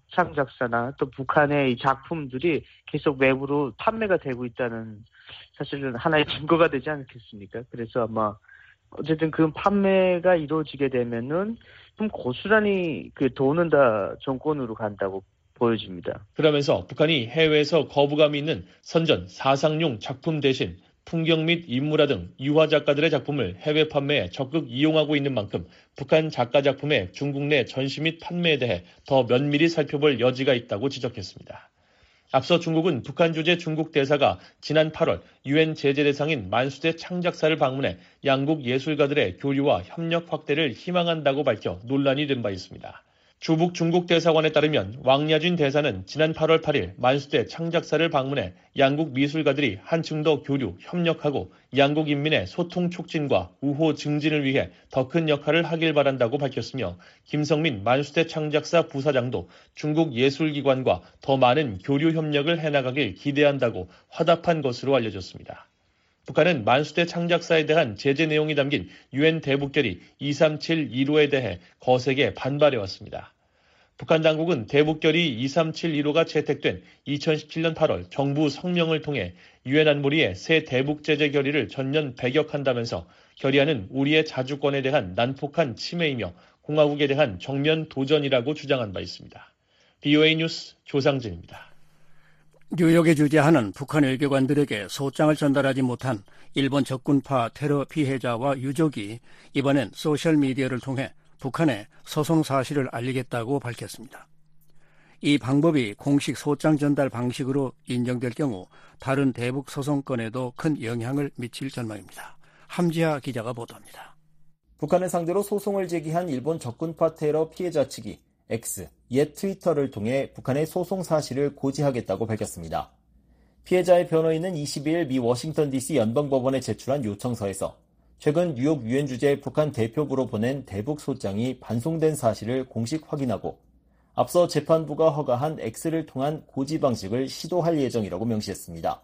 창작사나 또 북한의 이 작품들이 계속 외부로 판매가 되고 있다는 사실은 하나의 증거가 되지 않겠습니까? 그래서 아마 어쨌든 그 판매가 이루어지게 되면은 좀 고스란히 그 돈은 다 정권으로 간다고 보여집니다. 그러면서 북한이 해외에서 거부감이 있는 선전, 사상용 작품 대신 풍경 및 인물화 등 유화 작가들의 작품을 해외 판매에 적극 이용하고 있는 만큼 북한 작가 작품의 중국 내 전시 및 판매에 대해 더 면밀히 살펴볼 여지가 있다고 지적했습니다. 앞서 중국은 북한 주재 중국 대사가 지난 팔월 유엔 제재 대상인 만수대 창작사를 방문해 양국 예술가들의 교류와 협력 확대를 희망한다고 밝혀 논란이 된 바 있습니다. 주북 중국 대사관에 따르면 왕야쥔 대사는 지난 팔월 팔일 만수대 창작사를 방문해 양국 미술가들이 한층 더 교류, 협력하고 양국 인민의 소통 촉진과 우호 증진을 위해 더 큰 역할을 하길 바란다고 밝혔으며 김성민 만수대 창작사 부사장도 중국 예술기관과 더 많은 교류 협력을 해나가길 기대한다고 화답한 것으로 알려졌습니다. 북한은 만수대 창작사에 대한 제재 내용이 담긴 유엔 대북결의 이삼칠일 호에 대해 거세게 반발해왔습니다. 북한 당국은 대북결의 이삼칠일 호가 채택된 이천십칠년 팔월 정부 성명을 통해 유엔 안보리의 새 대북 제재 결의를 전면 배격한다면서 결의안은 우리의 자주권에 대한 난폭한 침해이며 공화국에 대한 정면 도전이라고 주장한 바 있습니다. 비오에이 뉴스 조상진입니다. 뉴욕에 주재하는 북한 외교관들에게 소장을 전달하지 못한 일본 적군파 테러 피해자와 유족이 이번엔 소셜미디어를 통해 북한에 소송 사실을 알리겠다고 밝혔습니다. 이 방법이 공식 소장 전달 방식으로 인정될 경우 다른 대북 소송건에도 큰 영향을 미칠 전망입니다. 함지하 기자가 보도합니다. 북한을 상대로 소송을 제기한 일본 적군파 테러 피해자 측이 X, 옛 트위터를 통해 북한의 소송 사실을 고지하겠다고 밝혔습니다. 피해자의 변호인은 이십이일 미 워싱턴 디씨 연방법원에 제출한 요청서에서 최근 뉴욕 유엔 주재 북한 대표부로 보낸 대북 소장이 반송된 사실을 공식 확인하고 앞서 재판부가 허가한 X를 통한 고지 방식을 시도할 예정이라고 명시했습니다.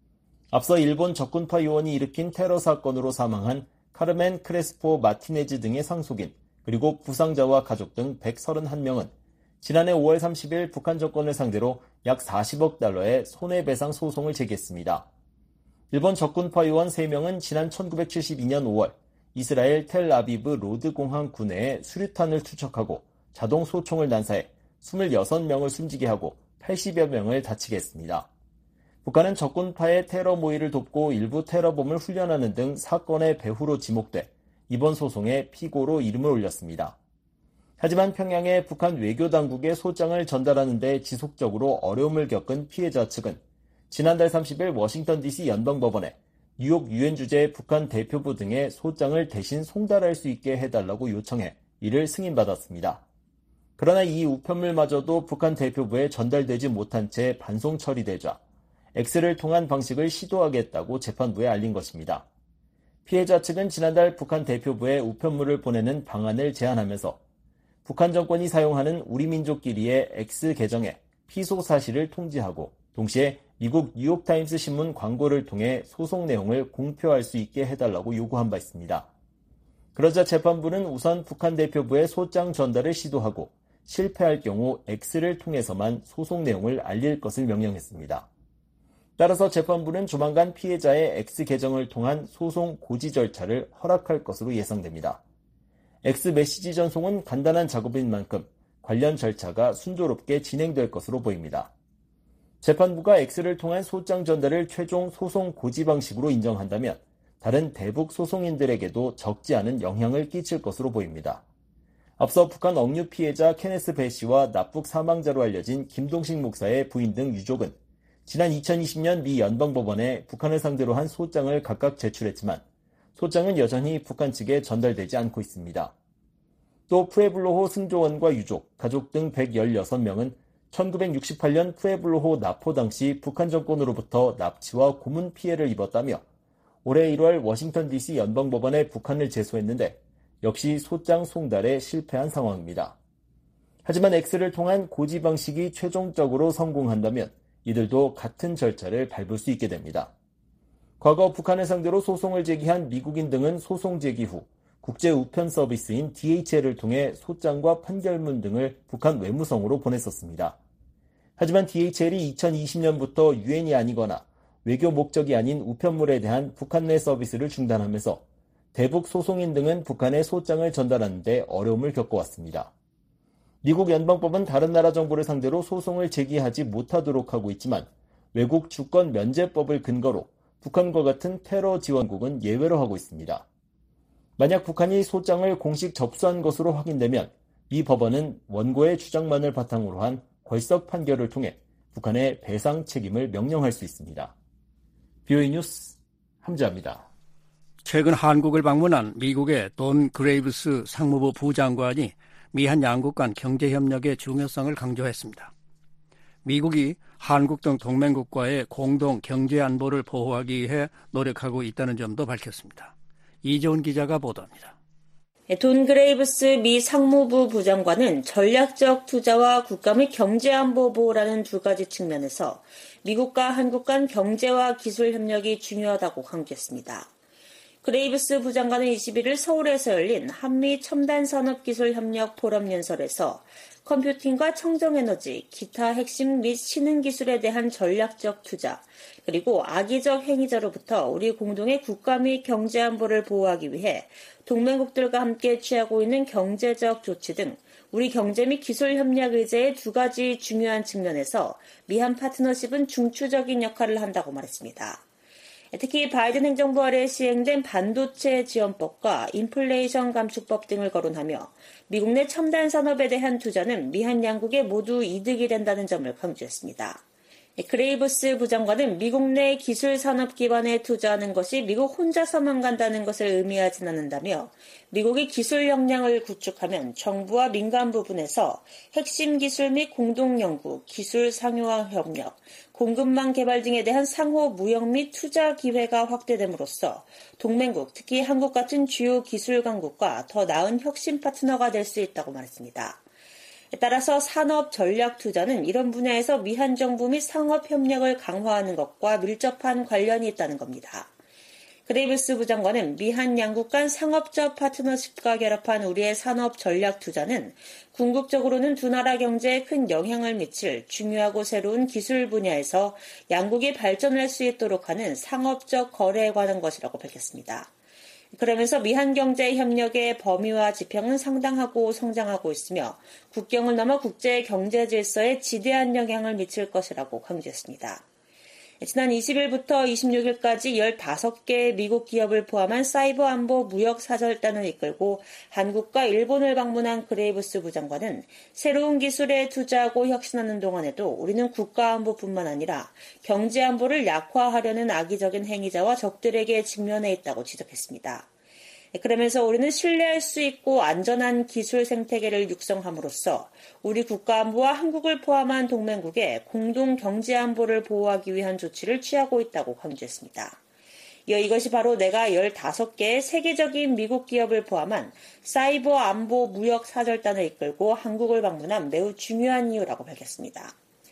앞서 일본 적군파 요원이 일으킨 테러 사건으로 사망한 카르멘 크레스포 마티네즈 등의 상속인 그리고 부상자와 가족 등 백삼십일 명은 지난해 오월 삼십일 북한 정권을 상대로 약 사십억 달러의 손해배상 소송을 제기했습니다. 일본 적군파 요원 세 명은 지난 천구백칠십이년 오월 이스라엘 텔아비브 로드 공항 구내에 수류탄을 투척하고 자동 소총을 난사해 이십육 명을 숨지게 하고 팔십여 명을 다치게 했습니다. 북한은 적군파의 테러 모의를 돕고 일부 테러범을 훈련하는 등 사건의 배후로 지목돼 이번 소송에 피고로 이름을 올렸습니다. 하지만 평양에 북한 외교당국에 소장을 전달하는 데 지속적으로 어려움을 겪은 피해자 측은 지난달 삼십일 워싱턴 디씨 연방법원에 뉴욕 유엔 주재 북한 대표부 등의 소장을 대신 송달할 수 있게 해달라고 요청해 이를 승인받았습니다. 그러나 이 우편물마저도 북한 대표부에 전달되지 못한 채 반송 처리되자 X를 통한 방식을 시도하겠다고 재판부에 알린 것입니다. 피해자 측은 지난달 북한 대표부에 우편물을 보내는 방안을 제안하면서 북한 정권이 사용하는 우리 민족끼리의 X 계정에 피소 사실을 통지하고 동시에 미국 뉴욕타임스 신문 광고를 통해 소송 내용을 공표할 수 있게 해달라고 요구한 바 있습니다. 그러자 재판부는 우선 북한 대표부에 소장 전달을 시도하고 실패할 경우 X를 통해서만 소송 내용을 알릴 것을 명령했습니다. 따라서 재판부는 조만간 피해자의 X 계정을 통한 소송 고지 절차를 허락할 것으로 예상됩니다. X 메시지 전송은 간단한 작업인 만큼 관련 절차가 순조롭게 진행될 것으로 보입니다. 재판부가 X를 통한 소장 전달을 최종 소송 고지 방식으로 인정한다면 다른 대북 소송인들에게도 적지 않은 영향을 끼칠 것으로 보입니다. 앞서 북한 억류 피해자 케네스 배 씨와 납북 사망자로 알려진 김동식 목사의 부인 등 유족은 지난 이천이십년 미 연방법원에 북한을 상대로 한 소장을 각각 제출했지만 소장은 여전히 북한 측에 전달되지 않고 있습니다. 또 푸에블로호 승조원과 유족, 가족 등 백십육 명은 천구백육십팔년 푸에블로호 납포 당시 북한 정권으로부터 납치와 고문 피해를 입었다며 올해 일월 워싱턴 디씨 연방법원에 북한을 제소했는데 역시 소장 송달에 실패한 상황입니다. 하지만 X를 통한 고지 방식이 최종적으로 성공한다면 이들도 같은 절차를 밟을 수 있게 됩니다. 과거 북한을 상대로 소송을 제기한 미국인 등은 소송 제기 후 국제 우편 서비스인 디에이치엘을 통해 소장과 판결문 등을 북한 외무성으로 보냈었습니다. 하지만 디에이치엘이 이천이십년부터 유엔이 아니거나 외교 목적이 아닌 우편물에 대한 북한 내 서비스를 중단하면서 대북 소송인 등은 북한에 소장을 전달하는 데 어려움을 겪어왔습니다. 미국 연방법은 다른 나라 정부를 상대로 소송을 제기하지 못하도록 하고 있지만 외국 주권 면제법을 근거로 북한과 같은 테러 지원국은 예외로 하고 있습니다. 만약 북한이 소장을 공식 접수한 것으로 확인되면 미 법원은 원고의 주장만을 바탕으로 한 벌석 판결을 통해 북한의 배상 책임을 명령할 수 있습니다. 비오에이 뉴스 함지아입니다. 최근 한국을 방문한 미국의 돈 그레이브스 상무부 부장관이 미한 양국 간 경제협력의 중요성을 강조했습니다. 미국이 한국 등 동맹국과의 공동 경제안보를 보호하기 위해 노력하고 있다는 점도 밝혔습니다. 이재훈 기자가 보도합니다. 돈 그레이브스 미 상무부 부장관은 전략적 투자와 국가 및 경제안보 보호라는 두 가지 측면에서 미국과 한국 간 경제와 기술 협력이 중요하다고 강조했습니다. 그레이브스 부장관은 이십일 일 서울에서 열린 한미 첨단산업기술협력 포럼 연설에서 컴퓨팅과 청정에너지, 기타 핵심 및 신흥 기술에 대한 전략적 투자, 그리고 악의적 행위자로부터 우리 공동의 국가 및 경제안보를 보호하기 위해 동맹국들과 함께 취하고 있는 경제적 조치 등 우리 경제 및 기술 협력 의제의 두 가지 중요한 측면에서 미한 파트너십은 중추적인 역할을 한다고 말했습니다. 특히 바이든 행정부 아래 시행된 반도체 지원법과 인플레이션 감축법 등을 거론하며 미국 내 첨단 산업에 대한 투자는 미한 양국에 모두 이득이 된다는 점을 강조했습니다. 그레이브스 부장관은 미국 내 기술 산업 기반에 투자하는 것이 미국 혼자서만 간다는 것을 의미하진 않는다며 미국이 기술 역량을 구축하면 정부와 민간 부분에서 핵심 기술 및 공동 연구, 기술 상용화 협력, 공급망 개발 등에 대한 상호 무역 및 투자 기회가 확대됨으로써 동맹국, 특히 한국 같은 주요 기술 강국과 더 나은 혁신 파트너가 될 수 있다고 말했습니다. 따라서 산업 전략 투자는 이런 분야에서 미한 정부 및 상업 협력을 강화하는 것과 밀접한 관련이 있다는 겁니다. 그레이브스 부장관은 미한 양국 간 상업적 파트너십과 결합한 우리의 산업 전략 투자는 궁극적으로는 두 나라 경제에 큰 영향을 미칠 중요하고 새로운 기술 분야에서 양국이 발전할 수 있도록 하는 상업적 거래에 관한 것이라고 밝혔습니다. 그러면서 미한 경제 협력의 범위와 지평은 상당하고 성장하고 있으며 국경을 넘어 국제 경제 질서에 지대한 영향을 미칠 것이라고 강조했습니다. 지난 이십 일부터 이십육 일까지 열다섯 개의 미국 기업을 포함한 사이버 안보 무역 사절단을 이끌고 한국과 일본을 방문한 그레이브스 부장관은 새로운 기술에 투자하고 혁신하는 동안에도 우리는 국가 안보뿐만 아니라 경제 안보를 약화하려는 악의적인 행위자와 적들에게 직면해 있다고 지적했습니다. 그러면서 우리는 신뢰할 수 있고 안전한 기술 생태계를 육성함으로써 우리 국가안보와 한국을 포함한 동맹국의 공동 경제안보를 보호하기 위한 조치를 취하고 있다고 강조했습니다. 이어 이것이 바로 내가 열다섯 개의 세계적인 미국 기업을 포함한 사이버 안보 무역 사절단을 이끌고 한국을 방문한 매우 중요한 이유라고 밝혔습니다.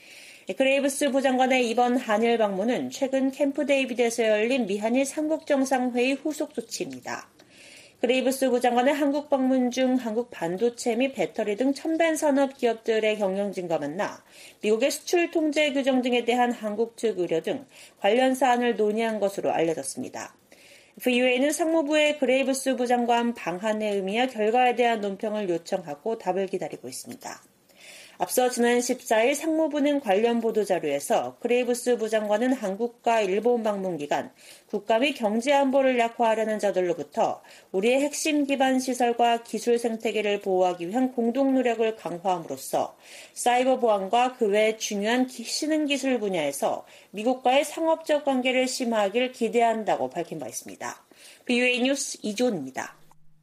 그레이브스 부장관의 이번 한일 방문은 최근 캠프 데이비드에서 열린 미한일 삼국정상회의 후속 조치입니다. 그레이브스 부장관은 한국 방문 중 한국 반도체 및 배터리 등 첨단 산업 기업들의 경영진과 만나 미국의 수출 통제 규정 등에 대한 한국 측 우려 등 관련 사안을 논의한 것으로 알려졌습니다. 브이오에이는 상무부의 그레이브스 부장관 방한의 의미와 결과에 대한 논평을 요청하고 답을 기다리고 있습니다. 앞서 지난 십사 일 상무부는 관련 보도자료에서 그레이브스 부장관은 한국과 일본 방문 기간 국가 및 경제 안보를 약화하려는 자들로부터 우리의 핵심 기반 시설과 기술 생태계를 보호하기 위한 공동 노력을 강화함으로써 사이버 보안과 그 외 중요한 신흥 기술 분야에서 미국과의 상업적 관계를 심화하길 기대한다고 밝힌 바 있습니다. 브이오에이 뉴스 이존입니다.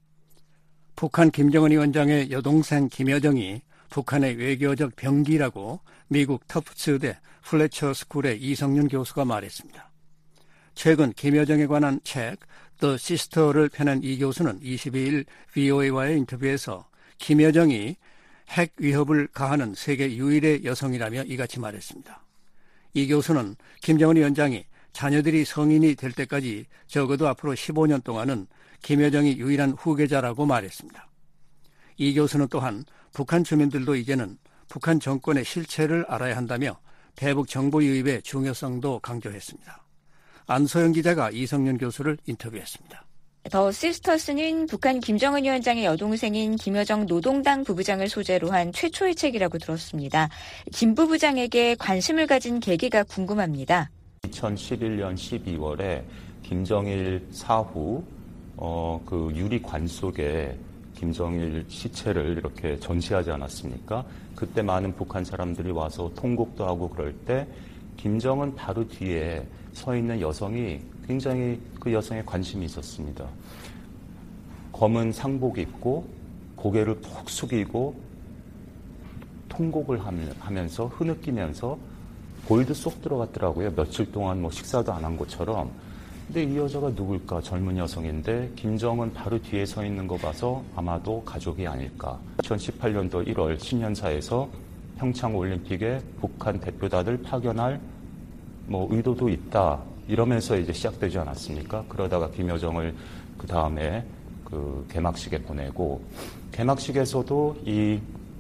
북한 김정은 위원장의 여동생 김여정이 북한의 외교적 병기라고 미국 터프츠대 플래처 스쿨의 이성윤 교수가 말했습니다. 최근 김여정에 관한 책 The Sister를 펴낸 이 교수는 이십이 일 브이오에이와의 인터뷰에서 김여정이 핵 위협을 가하는 세계 유일의 여성이라며 이같이 말했습니다. 이 교수는 김정은 위원장이 자녀들이 성인이 될 때까지 적어도 앞으로 십오 년 동안은 김여정이 유일한 후계자라고 말했습니다. 이 교수는 또한 북한 주민들도 이제는 북한 정권의 실체를 알아야 한다며 대북 정보 유입의 중요성도 강조했습니다. 안소영 기자가 이성윤 교수를 인터뷰했습니다. 더 시스터스는 북한 김정은 위원장의 여동생인 김여정 노동당 부부장을 소재로 한 최초의 책이라고 들었습니다. 김 부부장에게 관심을 가진 계기가 궁금합니다. 이천십일 년 십이월에 김정일 사후 어, 그 유리관 속에 김정일 시체를 이렇게 전시하지 않았습니까? 그때 많은 북한 사람들이 와서 통곡도 하고 그럴 때 김정은 바로 뒤에 서 있는 여성이 굉장히 그 여성에 관심이 있었습니다. 검은 상복 입고 고개를 푹 숙이고 통곡을 하면서 흐느끼면서 골드 쏙 들어갔더라고요. 며칠 동안 뭐 식사도 안 한 것처럼. 근데 이 여자가 누굴까? 젊은 여성인데 김정은 바로 뒤에 서 있는 거 봐서 아마도 가족이 아닐까. 이천십팔 년도 일월 신년사에서 평창올림픽에 북한 대표단을 파견할 뭐 의도도 있다. 이러면서 이제 시작되지 않았습니까? 그러다가 김여정을 그 다음에 그 개막식에 보내고, 개막식에서도 이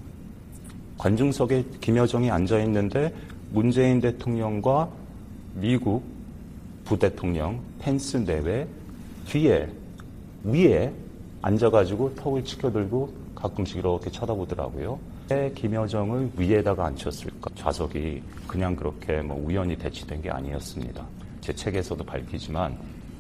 관중석에 김여정이 앉아있는데 문재인 대통령과 미국 부대통령 펜스 내외 뒤에 위에 앉아가지고 턱을 치켜들고 가끔씩 이렇게 쳐다보더라고요. 왜 김여정을 위에다가 앉혔을까? 좌석이 그냥 그렇게 뭐 우연히 배치된 게 아니었습니다. 제 책에서도 밝히지만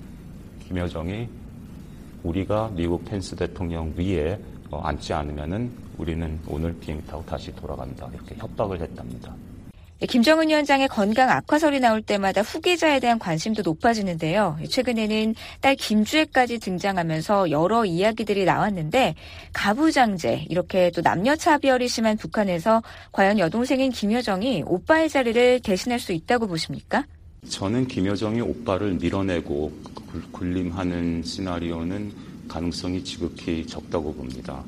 김여정이 우리가 미국 펜스 대통령 위에 앉지 않으면은 우리는 오늘 비행기 타고 다시 돌아간다. 이렇게 협박을 했답니다. 김정은 위원장의 건강 악화설이 나올 때마다 후계자에 대한 관심도 높아지는데요. 최근에는 딸 김주애까지 등장하면서 여러 이야기들이 나왔는데, 가부장제, 이렇게 또 남녀 차별이 심한 북한에서 과연 여동생인 김여정이 오빠의 자리를 대신할 수 있다고 보십니까? 저는 김여정이 오빠를 밀어내고 군림하는 시나리오는 가능성이 지극히 적다고 봅니다.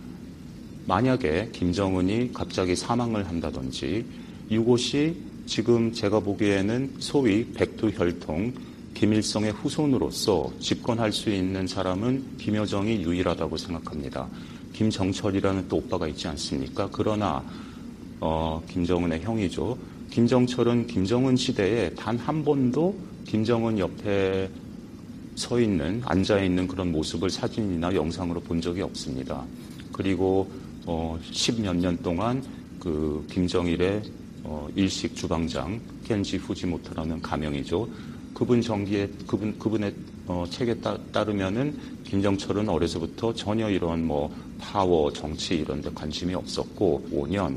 만약에 김정은이 갑자기 사망을 한다든지, 이곳이 지금 제가 보기에는 소위 백두혈통 김일성의 후손으로서 집권할 수 있는 사람은 김여정이 유일하다고 생각합니다. 김정철이라는 또 오빠가 있지 않습니까? 그러나 어, 김정은의 형이죠. 김정철은 김정은 시대에 단 한 번도 김정은 옆에 서 있는, 앉아 있는 그런 모습을 사진이나 영상으로 본 적이 없습니다. 그리고 어, 십몇 년 동안 그 김정일의 어, 일식 주방장 켄지 후지모토라는 가명이죠. 그분 정기에 그분 그분의 어, 책에 따, 따르면은 김정철은 어려서부터 전혀 이런 뭐 파워 정치 이런 데 관심이 없었고, 오 년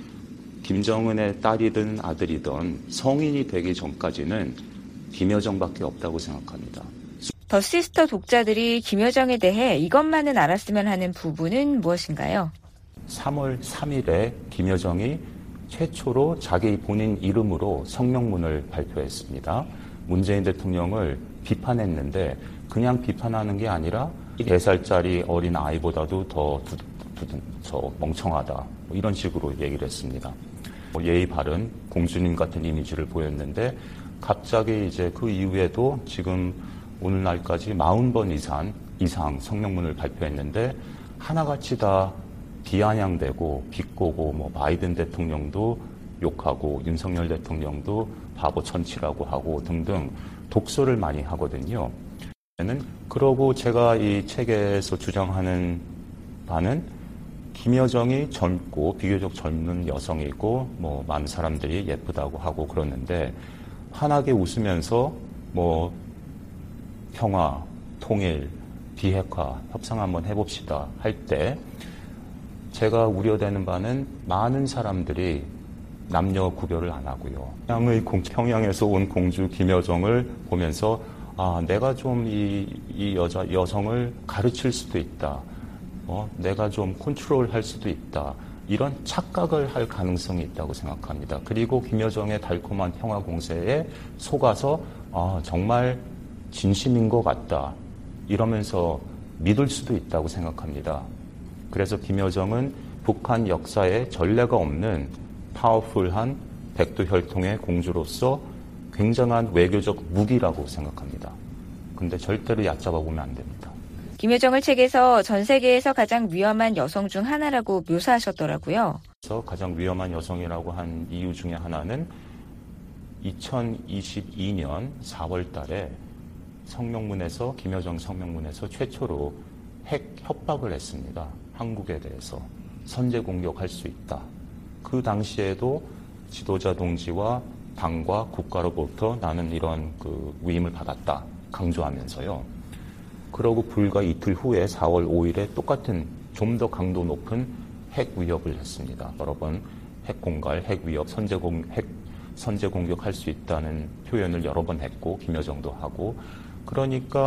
김정은의 딸이든 아들이든 성인이 되기 전까지는 김여정밖에 없다고 생각합니다. 더 시스터 독자들이 김여정에 대해 이것만은 알았으면 하는 부분은 무엇인가요? 삼월 삼일에 김여정이 최초로 자기 본인 이름으로 성명문을 발표했습니다. 문재인 대통령을 비판했는데 그냥 비판하는 게 아니라 네 살짜리 어린 아이보다도 더 두, 두, 두, 저 멍청하다, 뭐 이런 식으로 얘기를 했습니다. 뭐 예의 바른 공주님 같은 이미지를 보였는데, 갑자기 이제 그 이후에도 지금 오늘날까지 사십 번 이상, 이상 성명문을 발표했는데 하나같이 다 비아냥대고 비꼬고, 뭐 바이든 대통령도 욕하고 윤석열 대통령도 바보 천치라고 하고 등등 독설을 많이 하거든요. 그러고 제가 이 책에서 주장하는 바는 김여정이 젊고 비교적 젊은 여성이고 뭐 많은 사람들이 예쁘다고 하고 그러는데, 환하게 웃으면서 뭐 평화, 통일, 비핵화, 협상 한번 해봅시다 할 때 제가 우려되는 바는 많은 사람들이 남녀 구별을 안 하고요. 평양의 공, 평양에서 온 공주 김여정을 보면서 아, 내가 좀 이 이 여자 여성을 가르칠 수도 있다. 어, 내가 좀 컨트롤할 수도 있다. 이런 착각을 할 가능성이 있다고 생각합니다. 그리고 김여정의 달콤한 평화 공세에 속아서 아, 정말 진심인 것 같다. 이러면서 믿을 수도 있다고 생각합니다. 그래서 김여정은 북한 역사에 전례가 없는 파워풀한 백두혈통의 공주로서 굉장한 외교적 무기라고 생각합니다. 근데 절대로 얕잡아 보면 안 됩니다. 김여정을 책에서 전 세계에서 가장 위험한 여성 중 하나라고 묘사하셨더라고요. 그래서 가장 위험한 여성이라고 한 이유 중에 하나는 이천이십이 년 사월 달에 성명문에서, 김여정 성명문에서 최초로 핵 협박을 했습니다. 한국에 대해서 선제 공격할 수 있다. 그 당시에도 지도자 동지와 당과 국가로부터 나는 이런 그 위임을 받았다 강조하면서요. 그러고 불과 이틀 후에 사월 오일에 똑같은 좀 더 강도 높은 핵 위협을 했습니다. 여러 번 핵 공갈, 핵 위협, 선제 공, 핵 선제 공격할 수 있다는 표현을 여러 번 했고 김여정도 하고, 그러니까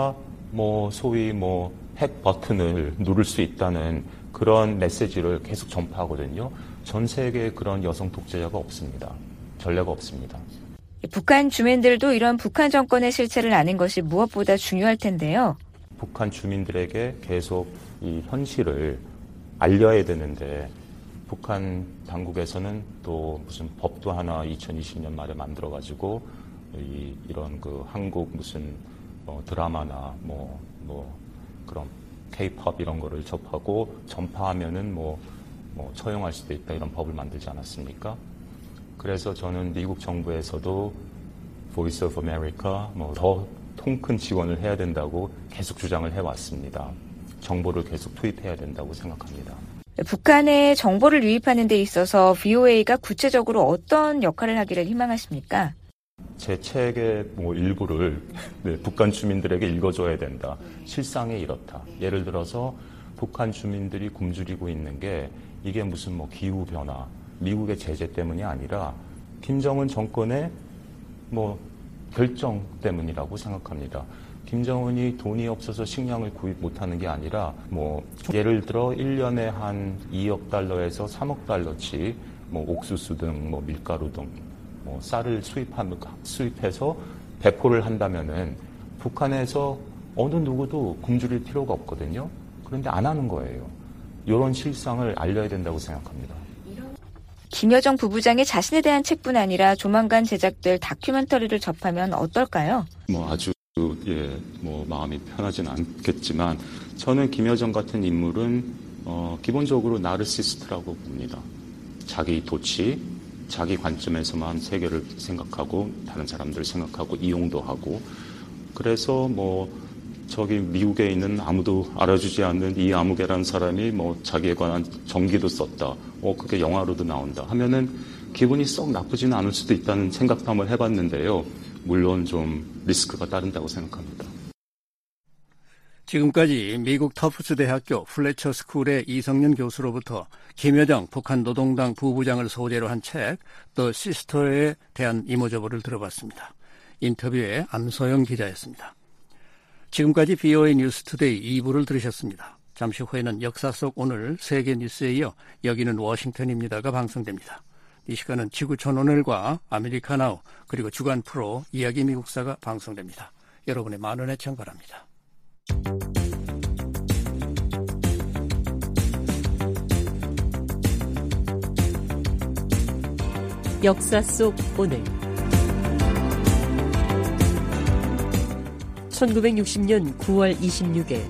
뭐 소위 뭐 핵 버튼을 누를 수 있다는 그런 메시지를 계속 전파하거든요. 전 세계에 그런 여성 독재자가 없습니다. 전례가 없습니다. 북한 주민들도 이런 북한 정권의 실체를 아는 것이 무엇보다 중요할 텐데요. 북한 주민들에게 계속 이 현실을 알려야 되는데 북한 당국에서는 또 무슨 법도 하나 이천이십 년 말에 만들어가지고 이, 이런 그 한국 무슨 어, 드라마나 뭐, 뭐 그런 K-팝 이런 거를 접하고 전파하면은 뭐, 뭐 처형할 수도 있다 이런 법을 만들지 않았습니까? 그래서 저는 미국 정부에서도 Voice of America 뭐 더 통 큰 지원을 해야 된다고 계속 주장을 해왔습니다. 정보를 계속 투입해야 된다고 생각합니다. 북한에 정보를 유입하는 데 있어서 브이오에이가 구체적으로 어떤 역할을 하기를 희망하십니까? 제 책의 뭐 일부를 네, 북한 주민들에게 읽어줘야 된다. 실상이 이렇다. 예를 들어서 북한 주민들이 굶주리고 있는 게 이게 무슨 뭐 기후변화, 미국의 제재 때문이 아니라 김정은 정권의 뭐 결정 때문이라고 생각합니다. 김정은이 돈이 없어서 식량을 구입 못하는 게 아니라 뭐 예를 들어 일 년에 한 이억 달러에서 삼억 달러치 뭐 옥수수 등 뭐 밀가루 등 뭐 쌀을 수입하면 수입해서 배포를 한다면은 북한에서 어느 누구도 굶주릴 필요가 없거든요. 그런데 안 하는 거예요. 이런 실상을 알려야 된다고 생각합니다. 김여정 부부장이 자신에 대한 책뿐 아니라 조만간 제작될 다큐멘터리를 접하면 어떨까요? 뭐 아주 예, 뭐 마음이 편하지는 않겠지만 저는 김여정 같은 인물은 어, 기본적으로 나르시스트라고 봅니다. 자기 도취, 자기 관점에서만 세계를 생각하고 다른 사람들 생각하고 이용도 하고 그래서 뭐 저기 미국에 있는 아무도 알아주지 않는 이 아무개라는 사람이 뭐 자기에 관한 전기도 썼다. 어 그게 영화로도 나온다. 하면은 기분이 썩 나쁘지는 않을 수도 있다는 생각도 한번 해봤는데요. 물론 좀 리스크가 따른다고 생각합니다. 지금까지 미국 터프스 대학교 플래처 스쿨의 이성윤 교수로부터 김여정 북한 노동당 부부장을 소재로 한 책 더 시스터에 대한 이모저모를 들어봤습니다. 인터뷰에 안소영 기자였습니다. 지금까지 브이오에이 뉴스투데이 이 부를 들으셨습니다. 잠시 후에는 역사 속 오늘 세계 뉴스에 이어 여기는 워싱턴입니다가 방송됩니다. 이 시간은 지구촌 오늘과 아메리카나우 그리고 주간 프로 이야기 미국사가 방송됩니다. 여러분의 많은 애청 바랍니다. 역사 속 오늘 천구백육십 년 구월 이십육일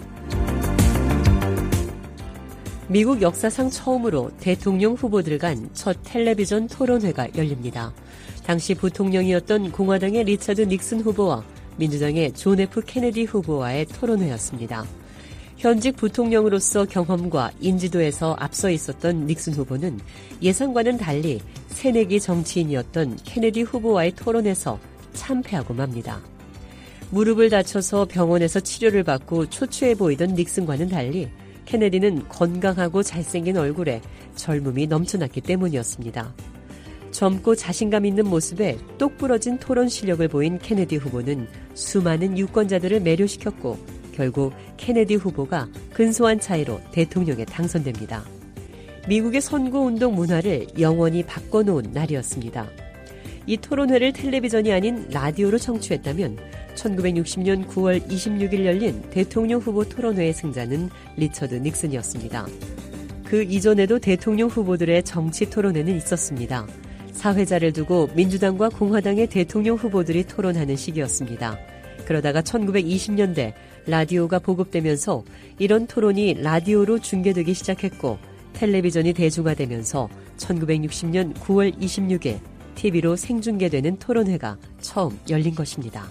미국 역사상 처음으로 대통령 후보들 간 첫 텔레비전 토론회가 열립니다. 당시 부통령이었던 공화당의 리처드 닉슨 후보와 민주당의 존 에프 케네디 후보와의 토론회였습니다. 현직 부통령으로서 경험과 인지도에서 앞서 있었던 닉슨 후보는 예상과는 달리 새내기 정치인이었던 케네디 후보와의 토론에서 참패하고 맙니다. 무릎을 다쳐서 병원에서 치료를 받고 초췌해 보이던 닉슨과는 달리 케네디는 건강하고 잘생긴 얼굴에 젊음이 넘쳐났기 때문이었습니다. 젊고 자신감 있는 모습에 똑부러진 토론 실력을 보인 케네디 후보는 수많은 유권자들을 매료시켰고 결국 케네디 후보가 근소한 차이로 대통령에 당선됩니다. 미국의 선거운동 문화를 영원히 바꿔놓은 날이었습니다. 이 토론회를 텔레비전이 아닌 라디오로 청취했다면 천구백육십 년 구월 이십육일 열린 대통령 후보 토론회의 승자는 리처드 닉슨이었습니다. 그 이전에도 대통령 후보들의 정치 토론회는 있었습니다. 사회자를 두고 민주당과 공화당의 대통령 후보들이 토론하는 시기였습니다. 그러다가 천구백이십 년대 라디오가 보급되면서 이런 토론이 라디오로 중계되기 시작했고 텔레비전이 대중화되면서 천구백육십 년 구월 이십육일 티비로 생중계되는 토론회가 처음 열린 것입니다.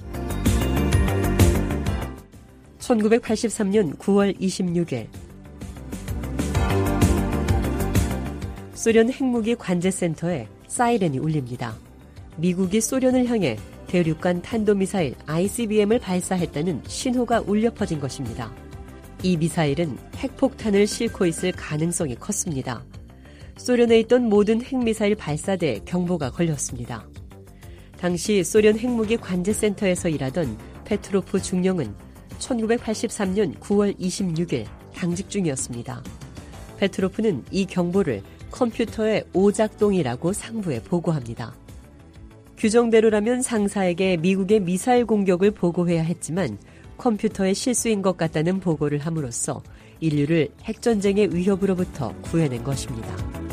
천구백팔십삼 년 구월 이십육일 소련 핵무기 관제센터에 사이렌이 울립니다. 미국이 소련을 향해 대륙간 탄도미사일 아이씨비엠을 발사했다는 신호가 울려 퍼진 것입니다. 이 미사일은 핵폭탄을 싣고 있을 가능성이 컸습니다. 소련에 있던 모든 핵미사일 발사대에 경보가 걸렸습니다. 당시 소련 핵무기 관제센터에서 일하던 페트로프 중령은 천구백팔십삼 년 구월 이십육일 당직 중이었습니다. 페트로프는 이 경보를 컴퓨터의 오작동이라고 상부에 보고합니다. 규정대로라면 상사에게 미국의 미사일 공격을 보고해야 했지만 컴퓨터의 실수인 것 같다는 보고를 함으로써 인류를 핵전쟁의 위협으로부터 구해낸 것입니다.